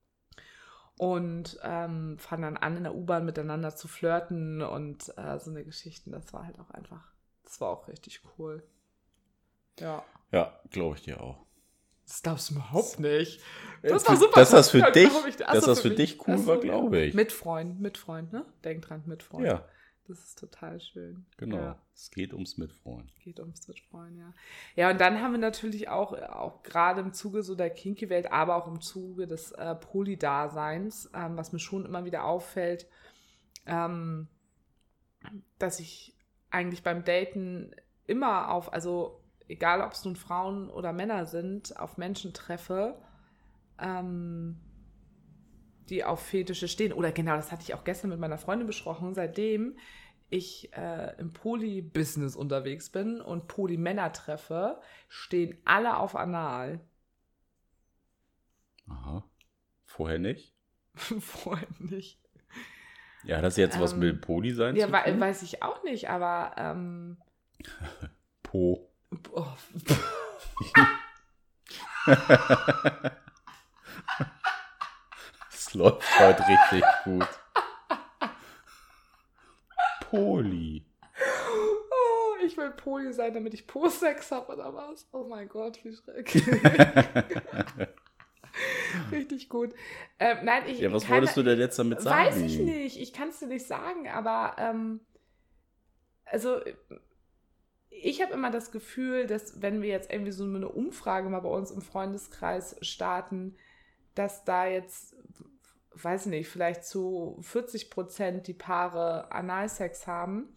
Und fangen dann an, in der U-Bahn miteinander zu flirten und so eine Geschichte. Das war halt auch einfach, das war auch richtig cool. Ja. Ja, glaube ich dir auch. Das glaubst du überhaupt nicht. Das war super. Dass das für dich, dass das für dich cool war, glaube ich. Mit Freund, ne? Denk dran, mit Freund. Ja. Das ist total schön. Genau, ja. Es geht ums Mitfreuen. Ja. Ja, und dann haben wir natürlich auch gerade im Zuge so der Kinky-Welt, aber auch im Zuge des Poly-Daseins, was mir schon immer wieder auffällt, dass ich eigentlich beim Daten immer also egal ob es nun Frauen oder Männer sind, auf Menschen treffe, die auf Fetische stehen. Oder genau, das hatte ich auch gestern mit meiner Freundin besprochen, seitdem ich im Poly-Business unterwegs bin und Poly-Männer treffe, stehen alle auf Anal. Aha. Vorher nicht? Vorher nicht. Ja, das ist jetzt was mit Poly sein ja, zu tun? Weiß ich auch nicht, aber Po. Oh. Es läuft heute richtig gut. Poli. Oh, ich will Poli sein, damit ich Po-Sex habe oder was? Oh mein Gott, wie schrecklich. Richtig gut. Nein, Ja, was wolltest du denn jetzt damit sagen? Weiß ich nicht. Ich kann es dir nicht sagen, aber also ich habe immer das Gefühl, dass wenn wir jetzt irgendwie so eine Umfrage mal bei uns im Freundeskreis starten, dass da jetzt, weiß nicht, vielleicht zu 40% die Paare Analsex haben.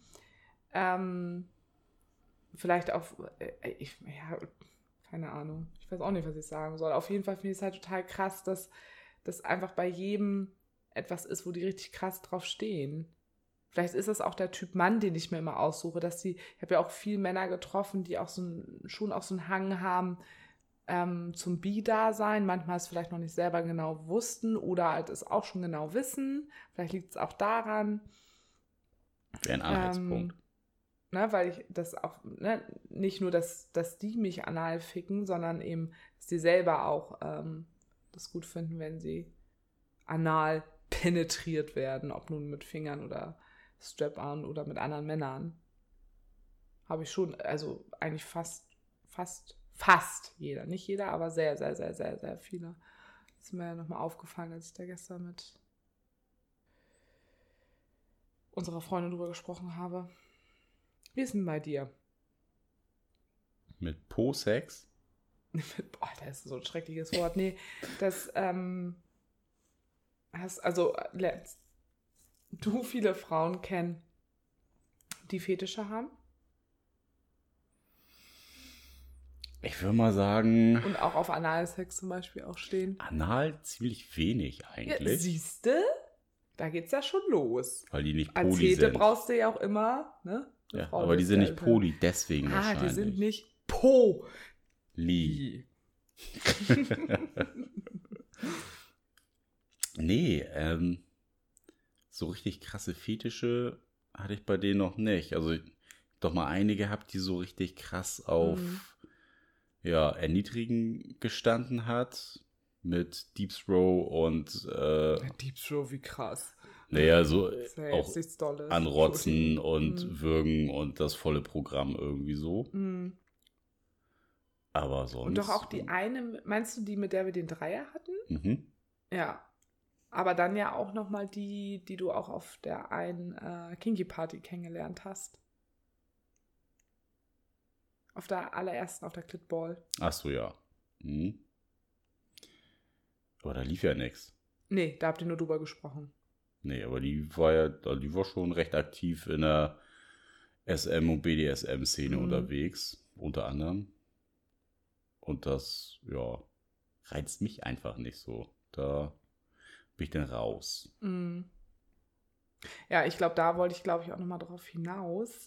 Vielleicht auch, ja, keine Ahnung. Ich weiß auch nicht, was ich sagen soll. Auf jeden Fall finde ich es halt total krass, dass das einfach bei jedem etwas ist, wo die richtig krass drauf stehen. Vielleicht ist das auch der Typ Mann, den ich mir immer aussuche, ich habe ja auch viele Männer getroffen, die auch schon auch so einen Hang haben zum Bi-Dasein. Manchmal es vielleicht noch nicht selber genau wussten oder halt es auch schon genau wissen. Vielleicht liegt es auch daran. Wäre ein Anhaltspunkt. Weil ich das auch, nicht nur, dass die mich anal ficken, sondern eben, dass die selber auch das gut finden, wenn sie anal penetriert werden, ob nun mit Fingern oder Strap-on oder mit anderen Männern. Habe ich schon, also eigentlich fast jeder. Nicht jeder, aber sehr, sehr, sehr, sehr, sehr viele. Das ist mir ja nochmal aufgefallen, als ich da gestern mit unserer Freundin drüber gesprochen habe. Wie ist denn bei dir? Mit Po-Sex? Boah, das ist so ein schreckliches Wort. Nee, das lernst du viele Frauen kennen, die Fetische haben? Ich würde mal sagen... Und auch auf Analsex zum Beispiel auch stehen. Anal ziemlich wenig eigentlich. Ja, siehste? Da geht's ja schon los. Weil die nicht Als Poli Hete sind. braust du ja auch immer, ne? Ja, aber die sind nicht Poli, deswegen wahrscheinlich. wahrscheinlich. Die sind nicht Po. Li. Nee, so richtig krasse Fetische hatte ich bei denen noch nicht. Also doch mal einige gehabt, die so richtig krass auf Erniedrigen gestanden hat. Mit Deep Throw und Deep Throw, wie krass. Naja, so Ja auch anrotzen und würgen und das volle Programm irgendwie so. Mhm. Aber sonst... Und doch auch die eine, meinst du die, mit der wir den Dreier hatten? Mhm. Ja. Aber dann ja auch nochmal die du auch auf der einen Kinky-Party kennengelernt hast. Auf der allerersten, auf der Clitball. Ach so, ja. Mhm. Aber da lief ja nichts. Nee, da habt ihr nur drüber gesprochen. Nee, aber die war schon recht aktiv in der SM- und BDSM-Szene unterwegs, unter anderem. Und das, reizt mich einfach nicht so. Da bin ich dann raus. Mhm. Ja, ich glaube, da wollte ich, auch nochmal drauf hinaus,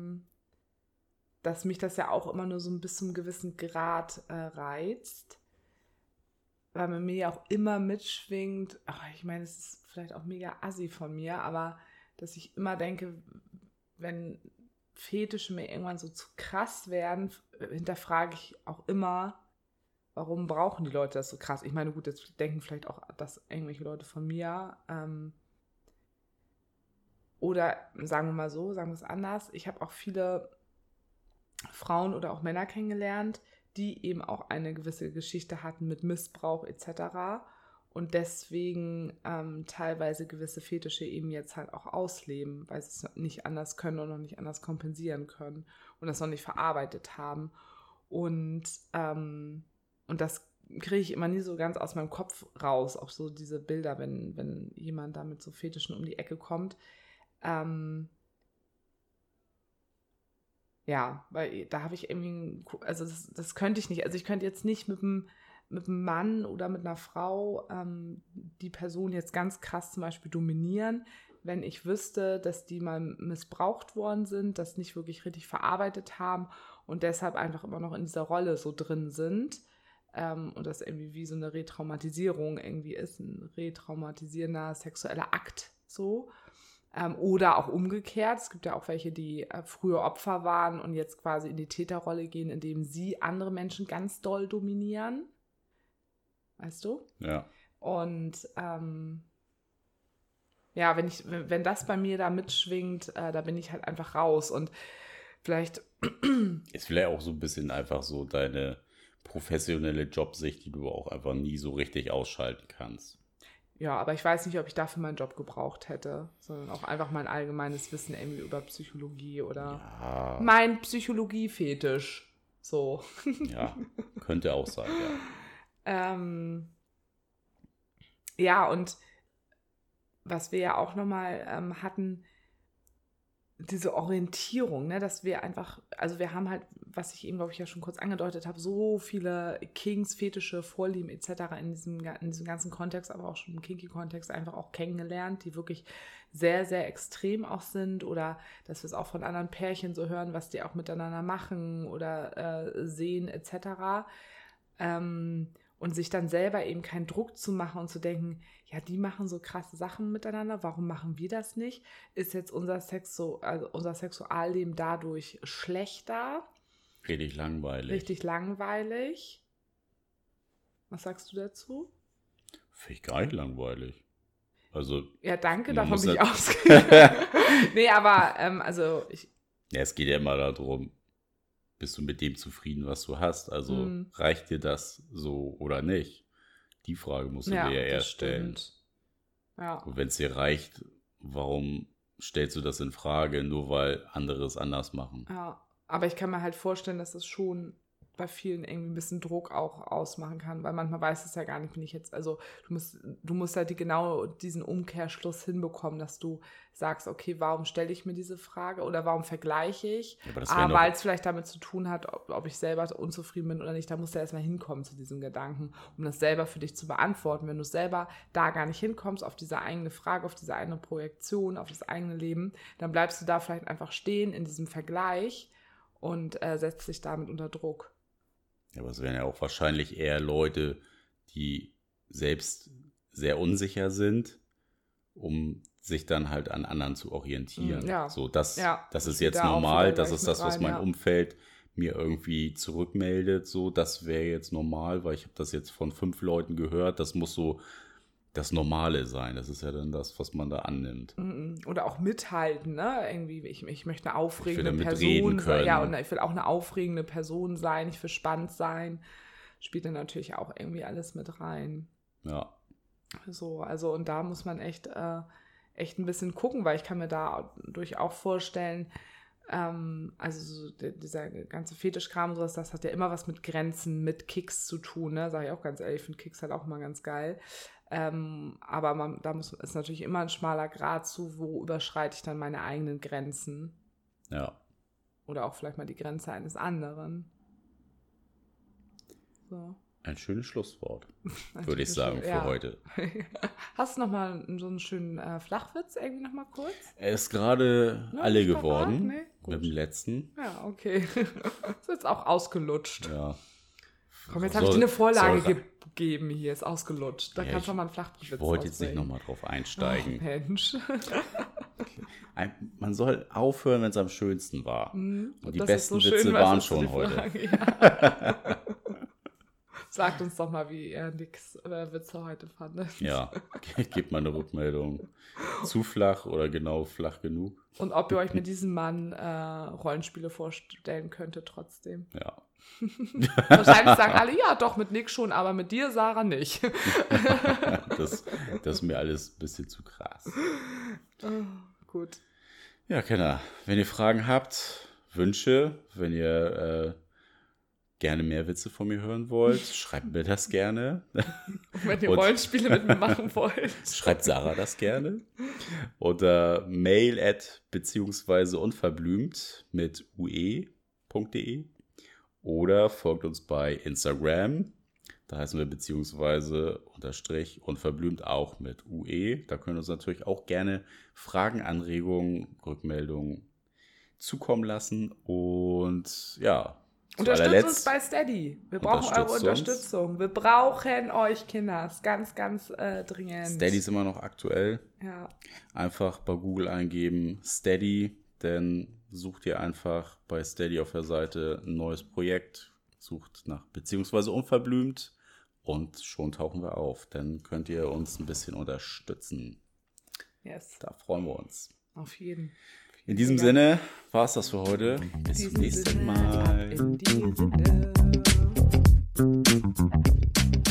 dass mich das ja auch immer nur so ein bis zu einem gewissen Grad reizt. Weil man mir ja auch immer mitschwingt, ich meine, es ist vielleicht auch mega assi von mir, aber dass ich immer denke, wenn Fetische mir irgendwann so zu krass werden, hinterfrage ich auch immer, warum brauchen die Leute das so krass? Ich meine, gut, jetzt denken vielleicht auch das irgendwelche Leute von mir. Oder sagen wir es anders, ich habe auch viele Frauen oder auch Männer kennengelernt, die eben auch eine gewisse Geschichte hatten mit Missbrauch etc. und deswegen teilweise gewisse Fetische eben jetzt halt auch ausleben, weil sie es nicht anders können und noch nicht anders kompensieren können und das noch nicht verarbeitet haben. Und das kriege ich immer nie so ganz aus meinem Kopf raus, auch so diese Bilder, wenn jemand da mit so Fetischen um die Ecke kommt. Ja, weil da habe ich irgendwie, also das könnte ich nicht. Also ich könnte jetzt nicht mit einem Mann oder mit einer Frau die Person jetzt ganz krass zum Beispiel dominieren, wenn ich wüsste, dass die mal missbraucht worden sind, das nicht wirklich richtig verarbeitet haben und deshalb einfach immer noch in dieser Rolle so drin sind und das irgendwie wie so eine Retraumatisierung irgendwie ist, ein retraumatisierender sexueller Akt so. Oder auch umgekehrt. Es gibt ja auch welche, die früher Opfer waren und jetzt quasi in die Täterrolle gehen, indem sie andere Menschen ganz doll dominieren. Weißt du? Ja. Und ja, wenn das bei mir da mitschwingt, da bin ich halt einfach raus. Und vielleicht Ist vielleicht auch so ein bisschen einfach so deine professionelle Jobsicht, die du auch einfach nie so richtig ausschalten kannst. ja, aber ich weiß nicht, ob ich dafür meinen Job gebraucht hätte, sondern auch einfach mein allgemeines Wissen irgendwie über Psychologie oder Ja, mein Psychologie-Fetisch. So. ja, könnte auch sein, ja. Ja, und was wir ja auch nochmal hatten, diese Orientierung, ne, dass wir einfach, also wir haben halt, was ich eben, glaube ich, ja schon kurz angedeutet habe, so viele Kings, Fetische, Vorlieben etc. in diesem ganzen Kontext, aber auch schon im Kinky-Kontext einfach auch kennengelernt, die wirklich sehr, sehr extrem auch sind oder dass wir es auch von anderen Pärchen so hören, was die auch miteinander machen oder sehen etc. Und sich dann selber eben keinen Druck zu machen und zu denken, ja, die machen so krasse Sachen miteinander, warum machen wir das nicht? Ist jetzt unser Sexualleben dadurch schlechter? Richtig langweilig. Richtig langweilig? Was sagst du dazu? Finde ich gar nicht langweilig. Also, Ja, danke, man davon muss bin ich nicht- ausgegangen. Nee, aber also ja, es geht ja immer darum, bist du mit dem zufrieden, was du hast? Also reicht dir das so oder nicht? Die Frage musst du dir ja das erst stellen. stimmt. Ja. Und wenn es dir reicht, warum stellst du das in Frage, nur weil andere es anders machen? Ja, aber ich kann mir halt vorstellen, dass es schon bei vielen irgendwie ein bisschen Druck auch ausmachen kann, weil manchmal weiß es ja gar nicht, bin ich jetzt, also du musst halt genau diesen Umkehrschluss hinbekommen, dass du sagst, okay, warum stelle ich mir diese Frage oder warum vergleiche ich? Ja, aber das wäre Weil es vielleicht damit zu tun hat, ob ich selber unzufrieden bin oder nicht, da musst du erstmal hinkommen zu diesem Gedanken, um das selber für dich zu beantworten. Wenn du selber da gar nicht hinkommst, auf diese eigene Frage, auf diese eigene Projektion, auf das eigene Leben, dann bleibst du da vielleicht einfach stehen in diesem Vergleich und setzt dich damit unter Druck. Ja, aber es wären ja auch wahrscheinlich eher Leute, die selbst sehr unsicher sind, um sich dann halt an anderen zu orientieren. Ja. So, das ist spielt jetzt da auch normal, wieder das gleich ist mit das, was rein, mein ja. Umfeld mir irgendwie zurückmeldet. So, das wäre jetzt normal, weil ich habe das jetzt von 5 Leuten gehört. Das muss so das Normale sein. Das ist ja dann das, was man da annimmt. Oder auch mithalten, ne? Irgendwie, ich möchte eine Ich will aufregende damit Person reden sein. können. Ja, und ich will auch eine aufregende Person sein, ich will spannend sein. Spielt dann natürlich auch irgendwie alles mit rein. Ja. So, also und da muss man echt ein bisschen gucken, weil ich kann mir dadurch auch vorstellen, also so dieser ganze Fetischkram, sowas, das hat ja immer was mit Grenzen, mit Kicks zu tun, ne? Sag ich auch ganz ehrlich, ich finde Kicks halt auch immer ganz geil. Aber ist natürlich immer ein schmaler Grat zu, wo überschreite ich dann meine eigenen Grenzen. Ja. Oder auch vielleicht mal die Grenze eines anderen. So. Ein schönes Schlusswort, würde ich sagen, für Ja. heute. Hast du noch mal so einen schönen Flachwitz irgendwie noch mal kurz? Er ist gerade Ja, alle nicht parat? geworden Nee? Gut. mit dem letzten. Ja, okay. Ist jetzt auch ausgelutscht. Ja. Komm, jetzt habe ich dir eine Vorlage gegeben hier, ist ausgelutscht. Da Ja, kannst du mal einen Flachwitz Ich wollte jetzt nicht rausbringen. nochmal drauf einsteigen. Ach, Mensch. Man soll aufhören, wenn es am schönsten war. Und die Das ist besten so Witze schön, waren weißt du, schon die heute. Frage, ja. Sagt uns doch mal, wie ihr Nicks Witze heute fandet. Ja, gebt mal eine Rückmeldung. Zu flach oder genau flach genug. Und ob ihr euch mit diesem Mann Rollenspiele vorstellen könntet trotzdem. Ja. Wahrscheinlich sagen alle, ja doch, mit Nick schon, aber mit dir, Sarah, nicht. Das ist mir alles ein bisschen zu krass. Gut. Ja, Kenner, wenn ihr Fragen habt, Wünsche, wenn ihr gerne mehr Witze von mir hören wollt, schreibt mir das gerne. Und wenn ihr Und- Rollenspiele mit mir machen wollt. Schreibt Sarah das gerne. Oder mail@ beziehungsweise unverblümt mit ue.de. Oder folgt uns bei Instagram. Da heißen wir beziehungsweise unterstrich unverblümt auch mit ue. Da können uns natürlich auch gerne Fragen, Anregungen, Rückmeldungen zukommen lassen. Und ja, Unterstützt uns bei Steady. Wir brauchen eure Unterstützt Unterstützung. Wir brauchen euch, Kinders. Ganz, ganz dringend. Steady ist immer noch aktuell. Ja. Einfach bei Google eingeben Steady, dann sucht ihr einfach bei Steady auf der Seite ein neues Projekt, sucht nach beziehungsweise unverblümt und schon tauchen wir auf. Dann könnt ihr uns ein bisschen unterstützen. Yes. Da freuen wir uns. Auf jeden. In diesem Sinne war es das für heute. Bis zum nächsten Mal. In diesem Sinne.